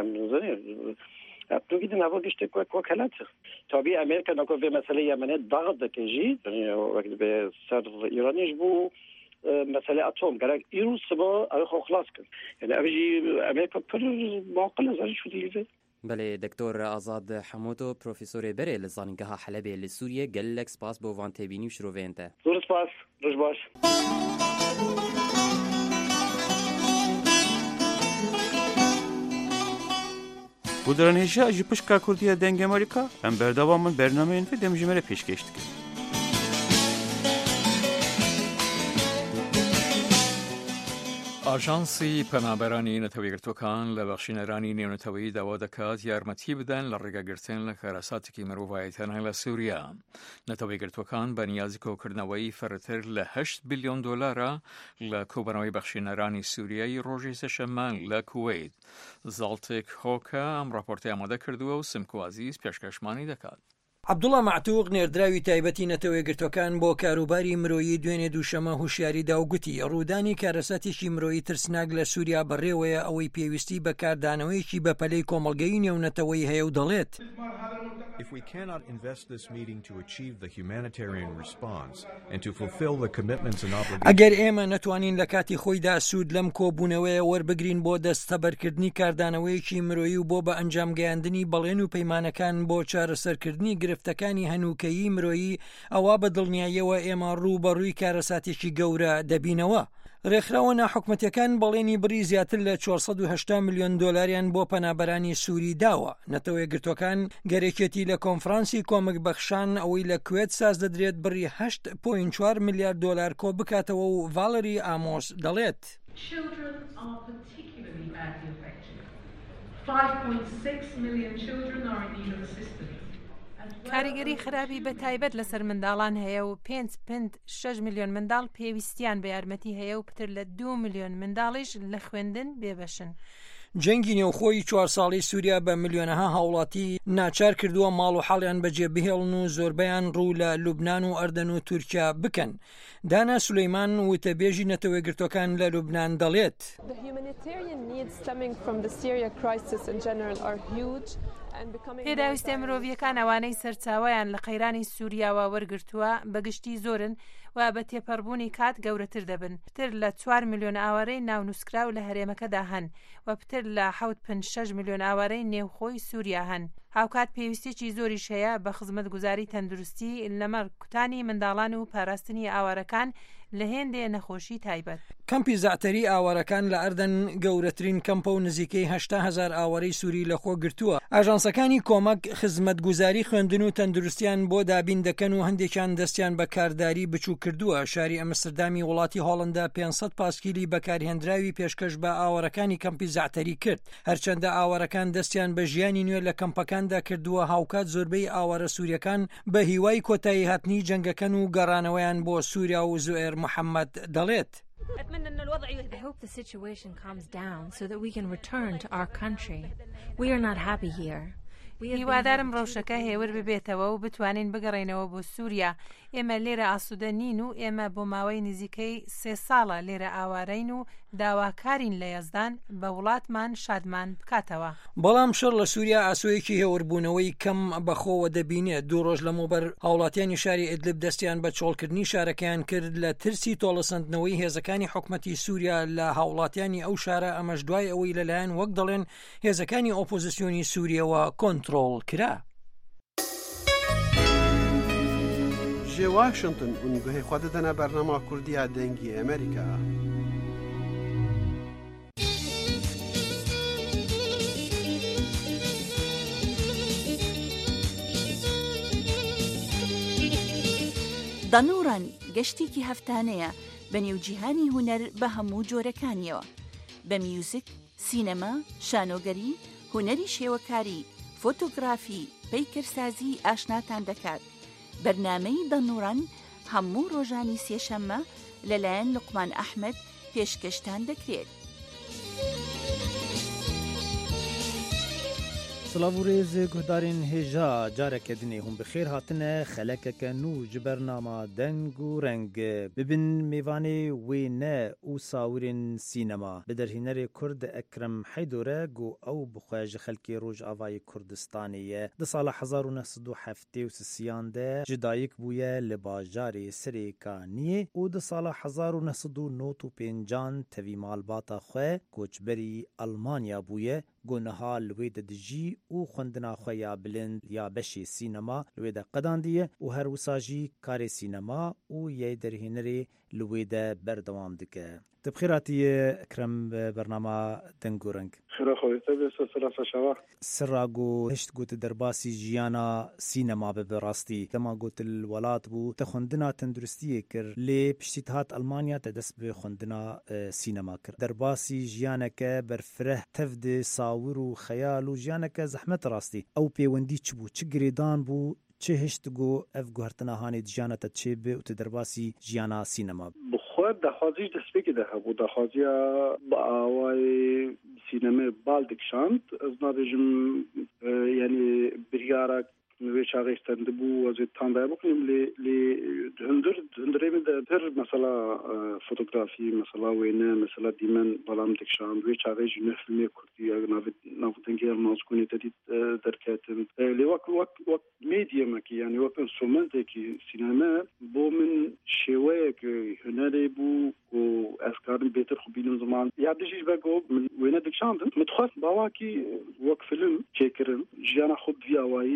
زين أبتوقيت إن أبغى قشت وكالات طبيعي أمريكا نقول في مسألة يمنية ضغط دكجي يعني وقت بسر إيران يجبو مسألة أتوم قال إيران سبا أخو خلاص كن يعني أبجي أمريكا بر معقلة زاري شو ديزه بله دکتور آزاد حموتو پروفیسور بره لزانگاه حلبه لسوریه گلک سپاس بو وان تبینی و شروع انت دور سپاس روش باش بودرانهشا جی پشکا کردیه دنگ امریکا ام بردوامن برنامه این فی دمجمره پیش گشت ئاژانسی پەنابەرانی نەتەوەیەکگرتوەکان لە بەخشینەرانی نێونەتەوەیی داوا دەکات یارمەتی بدەن لە ڕێگەگرتن لە کارەساتێکی مرۆڤایەتیانە لە سووریا. نەتەوەیەکگرتوەکان بە نیازی کۆکردنەوەی فەرتر لە 8 بلیۆن دۆلارە لە کۆبەرەوەی بەخشینەرانی سووریایی ڕۆژی سەشەممان لە کوێیت. زاڵتێک هۆکە ئەم راپۆرتەی ئامادە کردووە و سمکوازیز پێشکەشمانی دەکات. عەبدوڵڵا مەعتوق نێردراوی تایبەتی نەتەوەیەکگرتوەکان بۆ کاروباری مرۆیی دوێنێ دووشەمە هوشیاریدا و گوتی ڕوودانی کارەساتێکی مرۆیی ترسناک لە سووریا بەڕێوەیە ئەوەی پێویستی بە کاردانەوەیەکی بەپەلەی کۆمەڵگەی نێونەتەوەیی هەیە و دەڵێت If we cannot invest this meeting to achieve the humanitarian response and to fulfill the commitments and obligations ئەگەر ئێمە نەتوانین لە کاتی خۆیدا سوود لەم کۆبوونەوەیە وەربگرین بۆ دەستەبەرکردنی کاردانەوەیەکی مرۆیی و بۆ بە ئەنجامگەیاندنی بەڵێن و پەیمانەکان بۆ چارەسەرکردنی گرفتەکانی هەنووکەیی مرۆیی ئەوە بە دڵنیاییەوە ئێمە ڕووبەڕووی کارەساتێکی گەورە دەبینەوە. ڕێکخراوە ناحکومەتیەکان بەڵێنی بڕی زیاتر لە 480 میلیۆن دۆلاریان بۆ پەنابەرانی سووری داوە. نەتەوە یەکگرتوەکان گەرێکێتی لە کۆنفرانسی کۆمەک بەخشان ئەوەی لە کوێت ساز دەدرێت بڕی 8.4 میلیارد دۆلار کۆ بکاتەوە و ڤالەری ئامۆس دەڵێت. 5.6 million children are in need of assistance. کاریگەری خراپی بە تایبەت لەسەر منداڵان هەیە و 5.6 میلیۆن منداڵ پێویستیان بە یارمەتی هەیە و پتر لە 2 میلیۆن منداڵیش لە خوێندن بێبەشن. جەنگی نێوخۆی 4 ساڵی سووریا بە میلیۆنەها هاوڵاتی ناچار کردووە ماڵ و حاڵیان بەجێ بهێڵن و زۆربەیان ڕوو لە لوبنان و ئەردەن و تورکیا بکەن. دانا سولەیمان وتەبێژی نەتەوەی گرتوەکان لە لوبنان دەڵێت. پێداویستە مرۆڤیەکان ئەوانەی سەرچاوەیان لە قەیرانی سووریاوە وەرگرتووە بەگشتی زۆرن و بە تێپەڕبوونی کات گەورەتر دەبن. پتر لە 4 میلیۆن ئاوارەی ناونووسکراو لە هەرێمەکەدا هەن و پتر لە 7.6 میلیۆن ئاوارەی نێوخۆی سووریا هەن. هاوکات پێویستێکی زۆریش هەیە بە خزمەتگوزاری تەندروستی لەمەڕ کوتانی منداڵان و پاراستنی ئاوارەکان لە هێندێ نەخۆشی تایبەت. کەمپی زعتەری ئاوارەکان لە ئەردەن گەورەترین کەمپە و نزیکەی 80,000 ئاوارەی سووری لەخۆ گرتووە. ئاژانسەکانی کۆمەک خزمەتگوزاری خوێندن و تەندروستیان بۆ دابین دەکەن و هەندێکیان دەستیان بە کارداری بچوو کردووە. شاری ئەمستردامی وڵاتی هۆڵندا 500 پاسکیلی بەکارهێنراوی پێشکەش بە ئاوارەکانی کەمپی زعتەری کرد. هەرچەندە ئاوارەکان دەستیان بە ژیانی نوێ لە کەمپەکاندا کردووە، هاوکات زۆربەی ئاوارە سووریەکان بە هیوای کۆتایی هاتنی جەنگەکەن و گەڕانەوەیان بۆ سووریا و زوئێر محەممەد دەڵێت. I hope the situation calms down so that we can return to our country. We are not happy here. هیوادارم ڕەوشەکە هێور ببێتەوە و بتوانین بگەڕێنەوە بۆ سووریا. ئێمە لێرە ئاسوودە نین و ئێمە بۆ ماوەی نزیکەی 3 ساڵە لێرە ئاوارەین و داواکارین لە یەزدان بە وڵاتمان شادمان بکاتەوە. بەڵام شەڕ لە سووریا ئاسوەیەکی هێوربوونەوەی کەم بەخۆوە دەبینێت. 2 ڕۆژ لەمەوبەر هاوڵاتیانی شاری ئیدلب دەستیان بە چۆڵکردنی شارەکەیان کرد لە ترسی تۆڵەسەندنەوەی هێزەکانی حکومەتی سووریا لە هاوڵاتیانی ئەو شارە. ئەمەش دوای ئەوەی لەلایەن وەک دەڵێن هێزەکانی ئۆپۆزیسیۆنی سووریەوە کۆنتڕۆڵ کرا. جێ واشنگتن اونگوهی خوا دەدەنە بەرنامە کوردیە دەنگی ئەمریکا. دەنوڕەن گەشتێکی هەفتانەیە بە نێوجیهانی هونەر بە هەموو جۆرەکانیەوە، بە میوزیک، سینەما، شانۆگەری، هونەری شێوەکاری، فۆتۆگرافی، پەیکەرسازی ئاشناتان دەکات. بەرنامەی دەنوڕەن هەموو ڕۆژانی سێشەممە لەلایەن لوقمان ئەحمەد پێشکەشتان دەکرێت. سلااو و رێز گوهدارین هێژا جارێکە دنێ هون بخێر هاتنە خەلەکەکە نو ji بەرنامە دەنگ و ڕەنگ ببن میوانێ wê ne û sawirên sînema bi derhînerê Kurd Ekrem Heydorê got ew bixwe ji xelkê Rojavayê Kurdistanê ye. Di sala 1973 de ji dayîk bûye li bajarê Serêkaniyê û di sala 1995 tevî malbata xwe koçberî Almanya bûye. گونها لوی د دجی او خوندنا خو یا بلند یا بشی سینما لوی د قداندیه او هر وساجی کار سینما او یی درهنری لوی د بردوام دکه تبخیراتی اکرم برنامه دنگورنگ خیره خویته بیسته سراسه شوا سراغو هشت گوت درباسی جیانا سینما به براستی لما گوت الولات بو تخوندنا تندرستی کر لی پشتیتهات المانیا تدس به خوندنا سینما کر درباسی جیانا که برفره تفد ساور و خیال و جیانا که زحمت راستی او پیوندی چ بو چ گریدان بو چه هشت گو اف گوهرتنا هانی جیانا تچه به و تدرباسی جیانا سینما خود دخوازیش دسپیکی ده بو دخوازیا با آوای سینما بالدکشاند از نابجم یعنی بریارک نوی چاقیستنده بو از تانده بکنیم لی هندرمی ده در مثلا فوتوگرافی مثلا وینه مثلا دیمن بالام دکشاند وی چاقیش نفلمی کردی نافتنگی المازگونی تدید درکتن لی وقت میدیوم کی یعنی وقت انسترومنت کی سینما بو من شویه که هنری بو و افکارم بهتر خوبینم زمان یادشیش بگو من وینه دکشاندن متخواست باوا کی وقت فیلم چکرم جیانا خود وی آوایی برتم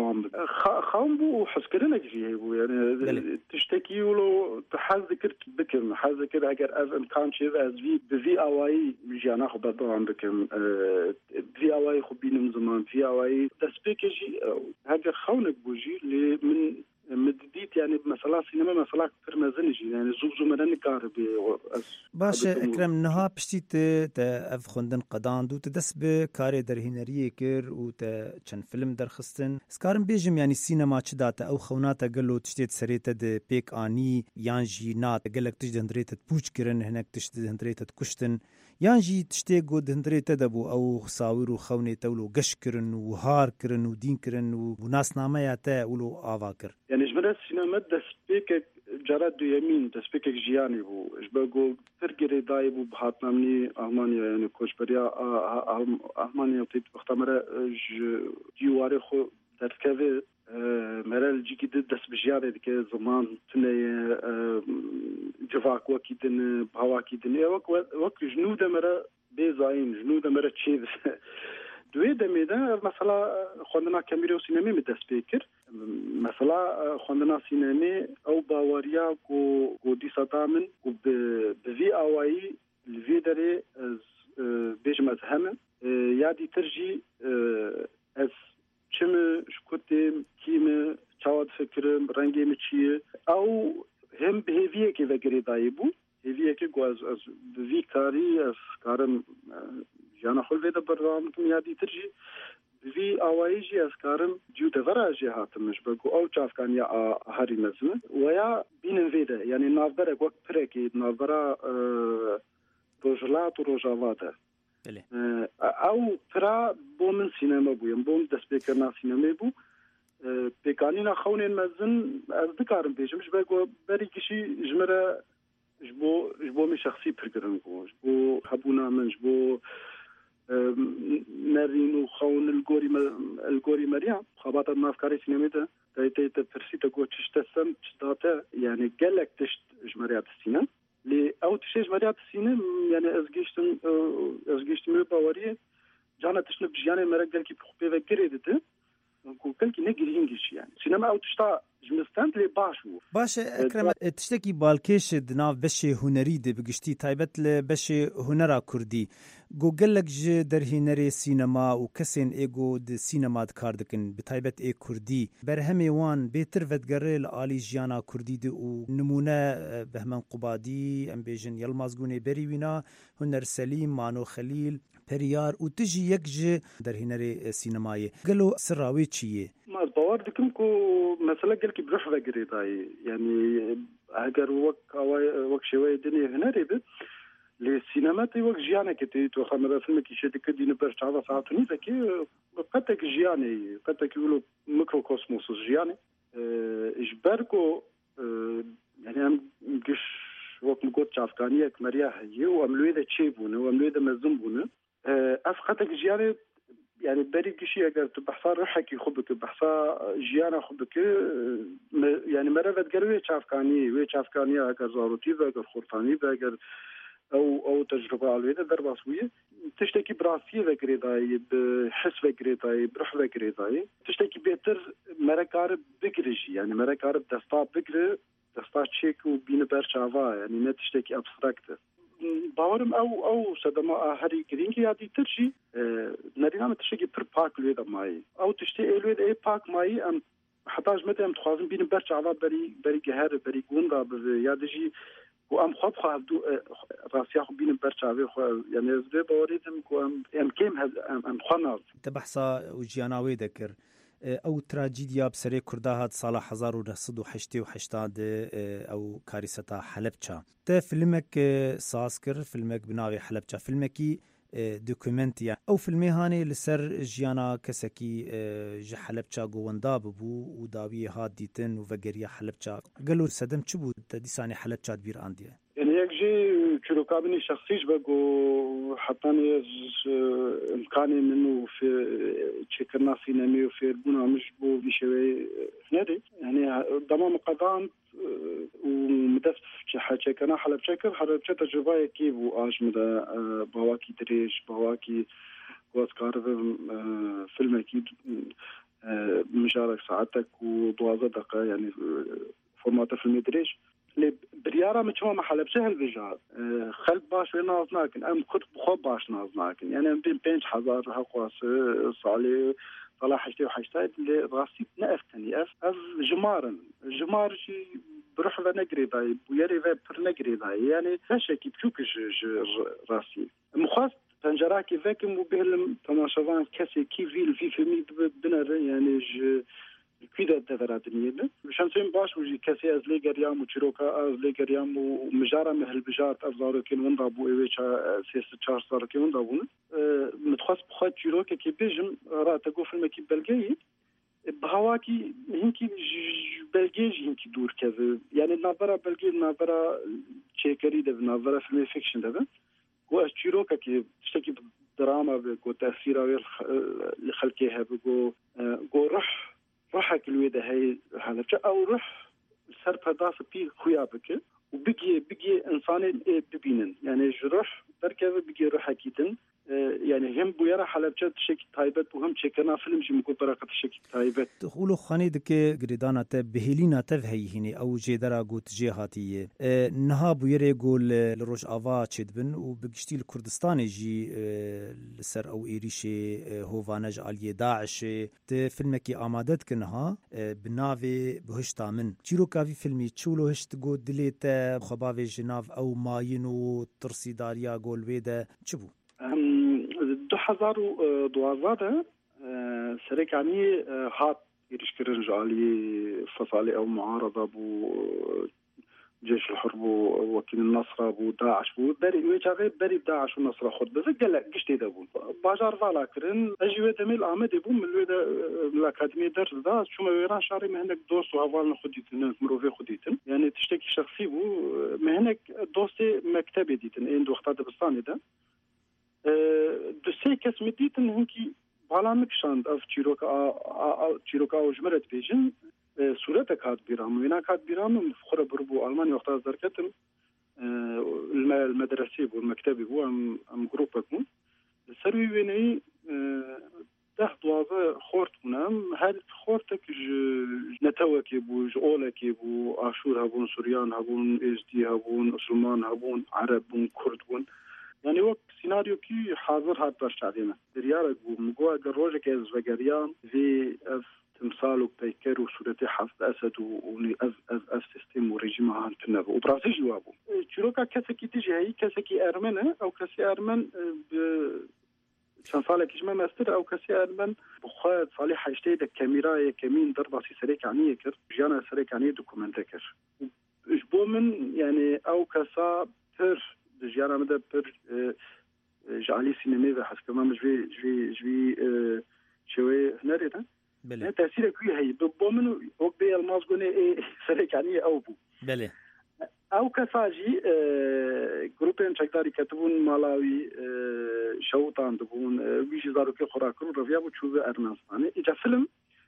بردوام خام بو حسكرنا جيه بو يعني تشتكي ولو تحذكر بكم حذكر اگر از امكان شيء از في اواي جانا خو بردوام بكم في اواي خو بينم زمان في اواي تسبيكجي هذا خونك بوجي اللي من مدديت يعني مثلا سينما مثلا كثر ما زنجي يعني زوج مدن كاربي باش اكرم نها بشتيت اف خوندن قدان دو تدس بكاري درهنريه كر و چن فيلم درخستن سكارم بيجم يعني سينما چداتا او خوناتا قالو تشتيت سريتا د بيك اني يانجي نات قالك تجدندريت بوچ كرن هناك تجدندريت كشتن يانجي تشتيغو دندريت دبو او خساور و خوني تولو قش كرن و هار كرن و دين كرن و ناس نامه تا ولو افاكر يعني جبنا السينما دسبيك جراد دو يمين دسبيك جياني بو جبغو ترجري دايبو بهاتنا مني المانيا يعني كوش بريا المانيا تيت اختمره جيواري خو تركبه مرال جيكي دس بجياري ديك زمان تني جفاك وكيدن بهواكيدن وك جنود مره بيزاين جنود مره تشيد دوی دمیده مثلا خوندنا کمیرو سینمی مدسپیکر مثلا خوندنا سینمی او باوریا کو دیسا دامن کو بوی اوایی لوی داره از بیجم از همه یادی ترجی از چم شکوتیم کیم چاواد فکرم رنگیم چیه او هم بهویه که وگری دایی بود هویه که گو از بوی کاری از کارم جانا خل ويدا برنامج يادي ترجي في اوايجي اسكارم جو دفراجي هاتمش بقو او تشاف كان يا هاري مزمه ويا بين فيدا يعني نافبرك وقت بريكي نافبرا روجلات وروجالات او ترى بومن سينما بو ينبوم دسبيكرنا سينما بو بيكانينا خونين مزن از دكارم بيجمش بقو بريكشي جمره جبو مي شخصي برغرنكو جبو حبونا من جبو نرينو خون الجوري مريم خبات النافكاري سينميدا تايتي ترسيتا غوتش تسم تشداتا يعني قالك تشت جمريات السينما لي او تشي جمريات السينما يعني ازغيشتم باوري جانا تشنب جياني مرقل كي بخبي فكريدته وكلكي نجرينجش يعني سينما او تشتا جمستان لي باش اكرم تشتكي بالكيش دناف بشي هنري دي بگشتي تايبت بشي هنرا كردي گوگلك ج درهنري سينما وكسين ايگو د سينما دكار دكن بتايبت اي كردي برهمي وان بيتر فتگرل آلي جيانا كردي دي و نمونه بهمن قبادي ام بيجن يلمازگوني بريوينا هنر سليم مانو خليل پریار و تجی یک ج در هنر سینمایی قالوا سراوي چیه ما باور دکم کو مثلا قال کی بروح وگری دای یعنی اگر وقت شوی دنیا هنری به للسينما تي وقت جيانا كي تو خمر فيلم كي شد كدي نبرش تعرف ساعتني ذكي قدك جياني قدك يقولوا ميكروكوسموس جياني اجبركو يعني ام قش وقت نقول تشافكانيه كمريا هي واملويده تشيبونه واملويده مزمبونه افقدك جياني يعني بري كشي اگر تبحثا روحك يخبك بحثا جيانا خبك يعني مرافت قروي تشافكانيه اگر زاروتي اگر خرطاني اگر او تجربه علويده درباسويه تشتكي براسيه وكريداي بحس وكريداي بروح وكريداي تشتكي بيتر مركار بكرجي يعني مركار دستا بكر دستا تشيك وبين برشافا يعني ما تشتكي ابستراكت باورم او صدما هري جرينكي يادي ترشي نرينا تشتكي بر باك لويدا ماي او تشتكي لويدا اي باك ماي ام حتى جمته ام تخازن بين برشافا بري جهر بري غوندا يادجي وام خب خابدو راسيا خو بين برشاوي خو يعني زبي بوريتم كو ام كيم ام خناز تبحثا وجياناوي ذكر او تراجيديا بسري كرداهات صالح 1988 او كارثه حلبچا ته فيلمك ساسكر فيلمك بناوي حلبچا فيلمكي دوكيومنتيا او فيلمي هاني لسر جيانا كسكي ج حلبچا گوندا بو وداوي هاديتن وفجريا حلبچا قالوا سدم چبو تديساني حلبچا بير انديه يعني يجي شلو كابني شخصيش بقو حطاني امكاني منه في تشكرنا سينمي وفي البناء مش بو بشوي نادي يعني ضمان قضان ومدف حاجه كان حلب شكل تجربه كيف واجمد بواكي دريش بواكي واسكار فيلم اكيد مجارك ساعتك و12 دقيقة يعني فورمات فيلم دريج اللي بريارة متشوى محل بشهل بجار خلب باش نازناكن أم خد بخوب باش نازناكن يعني بين بينش حزار هقواس صالي صلاح حشتي وحشتاي اللي راسي نأفتني أف جمار شي بروح لنقري باي ويري بر نقري باي يعني فشكي بشوكش راسي مخاص تنجراكي فاكم وبهلم تماشاوان كسي كي في فيلمي بنر يعني كيدا دفراتني شانسين باش وجي كسي ازلي غريام وشيروكا ازلي غريام ومجارة مهل بجارت افزارو كين وندابو ايويشا سيس تشار صار كين وندابو متخص بخات شيروكا كي بيجم را تقو فيلم كي بلغي بهواكي هنكي بلغي هنكي دور كذا يعني نظرة بلغي نظرة تشيكري ده نظرة فيلم فيكشن ده وشيروكا كي تشتكي دراما بكو تأثيرها لخلقها بكو روحك الويدة هاي هذا أو روح سرب داس بي خويا بك وبقي إنسان ببينن يعني جروح بركة بقي روحك يدن يعني هم بويرا حلبجة شكل تايبت وهم شكلنا فيلم جي مكو بركة شكل تايبت دخولو خاني دكي قريدانا بهلينا تفهي هني أو جدرا قوت جهاتية نها بويرا يقول لروج آفا تشدبن وبقشتي الكردستاني جي لسر أو إيريشي هوفانج آلية داعش فيلمكي آمادت كنها بنافي بهشتا من تيرو كافي فيلمي تشولو هشت قود دليت خبافي جناف أو ماينو ترسي داريا قول ويدا تشبو 2012 سريكاني هات يشكرن جالي فصالي او معارضه بو جيش الحرب وكيل النصر بو داعش بو بري ويجاغي بري داعش والنصر خد بس قال قشتي دابو باجار فالا كرن اجي دميل عمد بو من الودا الاكاديميه درس دا شو ما ويران شاري مهنك دوست وهوال خديتن مروفي خديتن يعني تشتكي شخصي بو مهنك دوستي مكتبي ديتن اند وقت دبستاني ده دوسي كاس مديتن هنكي بالا مكشاند اف تشيروكا وجمرت بيجن صورتك هات بيرام وينا كات بيرام فخر بربو المانيا وقت ذكرتم المدرسي والمكتبي هو ام جروبكم سروي ويني تحت واضح خورت منام هاد خورتك نتوكي بو جولك بو اشور هبون سوريان هبون ازدي هبون مسلمان هبون عرب بون كرد بون يعني وقت سيناريو كي حاضر هاد باش تعليمه دريارك ومقوى قروجك از وقريان في تمثال وبيكر وصورتي حفظ أسد وني أف سيستم وريجيم هان تنبه وبراسي جوابه شروكا كسكي تيجي هي كسكي أرمنة أو كسي أرمن شانصالك إجماع ماستر أو كسي أرمن بخوات صالح حيشتي دك كاميرا كمين ضربة سريك عني كر جانا سريك عني دوكومنتكر إجبو من يعني أو كسا بر جانا مدى بر جعلي سينمي بحس كمان جوي شوي هنري ده بله تأثير كوي هي بمن وقبي المازقوني سريك عني أو بو بله أو كساجي جروبين شكداري كتبون مالاوي شوطان دبون ويجي زاروكي خراكرو رفيا بتشوفه أرمنستاني إجا فيلم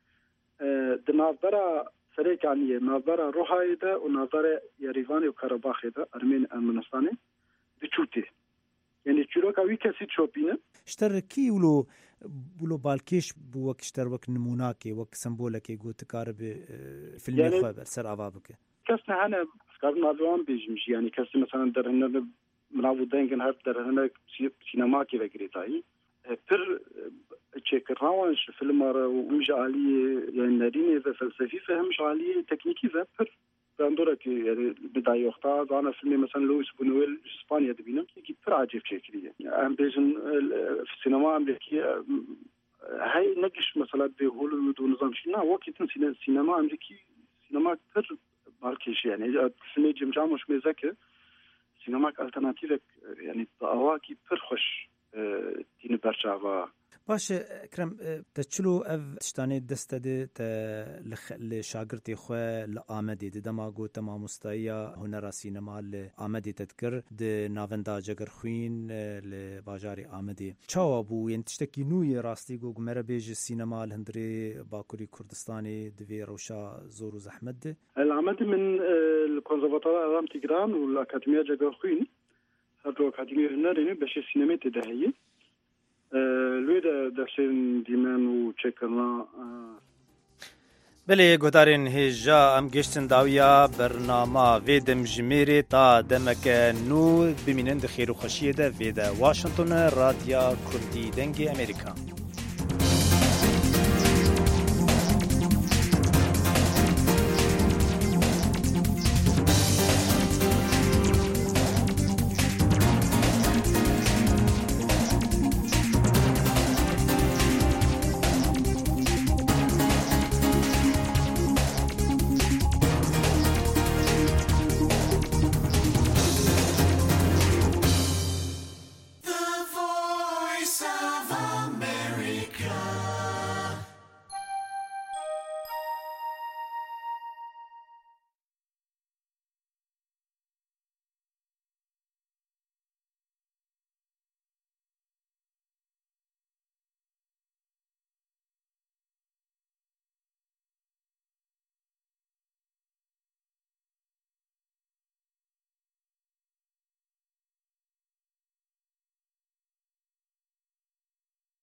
دنافدرا سريك عني نافدرا روحايدا ونافدرا يريفاني وكاراباخيدا أرمنستاني بتشوتي يعني تشوروكا وي كسي تشوبينه اشتركي ولو بالكيش بوك اشترك نموناكي وك سمبولكي قلت كارب فيلم يعني خبر سر افابك كسنا انا افكارنا دوام بيجمش يعني كسي مثلا درنا مناو دنگن هر درنا سينماكي وغيرتاي بر تشيكراونش فيلم ومجالي يعني ناريني فلسفي فهمش عليه تكنيكي بر عندك يعني بداية وقتها أنا فيلم مثلا لويس بونويل إسبانيا دبينا كي عجيب شكلية أم بيجن في السينما الأمريكية هاي نقش مثلا بهوليوود ونظام شينا وقت السينما الأمريكي سينما كتر ماركيش يعني فيلم جمجام وش مزكى سينما ألترناتيف يعني أواكي برخش تين برشا باش اكرم تشلو اف تشتاني دستد لشاگرتي خو لآمدي دما گو تمام مستايا هنر سينما لآمدي تذكر د ناوندا جگر خوين لباجاري آمدي چاوابو ين تشتكي نوي راستي گو مره بيج سينما الهندري باكوري كردستاني دوي روشا زورو زحمت الآمدي من الكونسرفاتوار ارام تيغران والاكاديميه جگر خوين هادو اكاديميه هنري باش سينما تدهيه لويدا دەسێن دیمان و چێکردنا بلێ گۆدارên hêja em gêştin dawiya bernama vê demjimêrê ta demeke nû bimînin di xêr û xweşiyê de vê de Washington Radya Kurdî dengê Amerîka.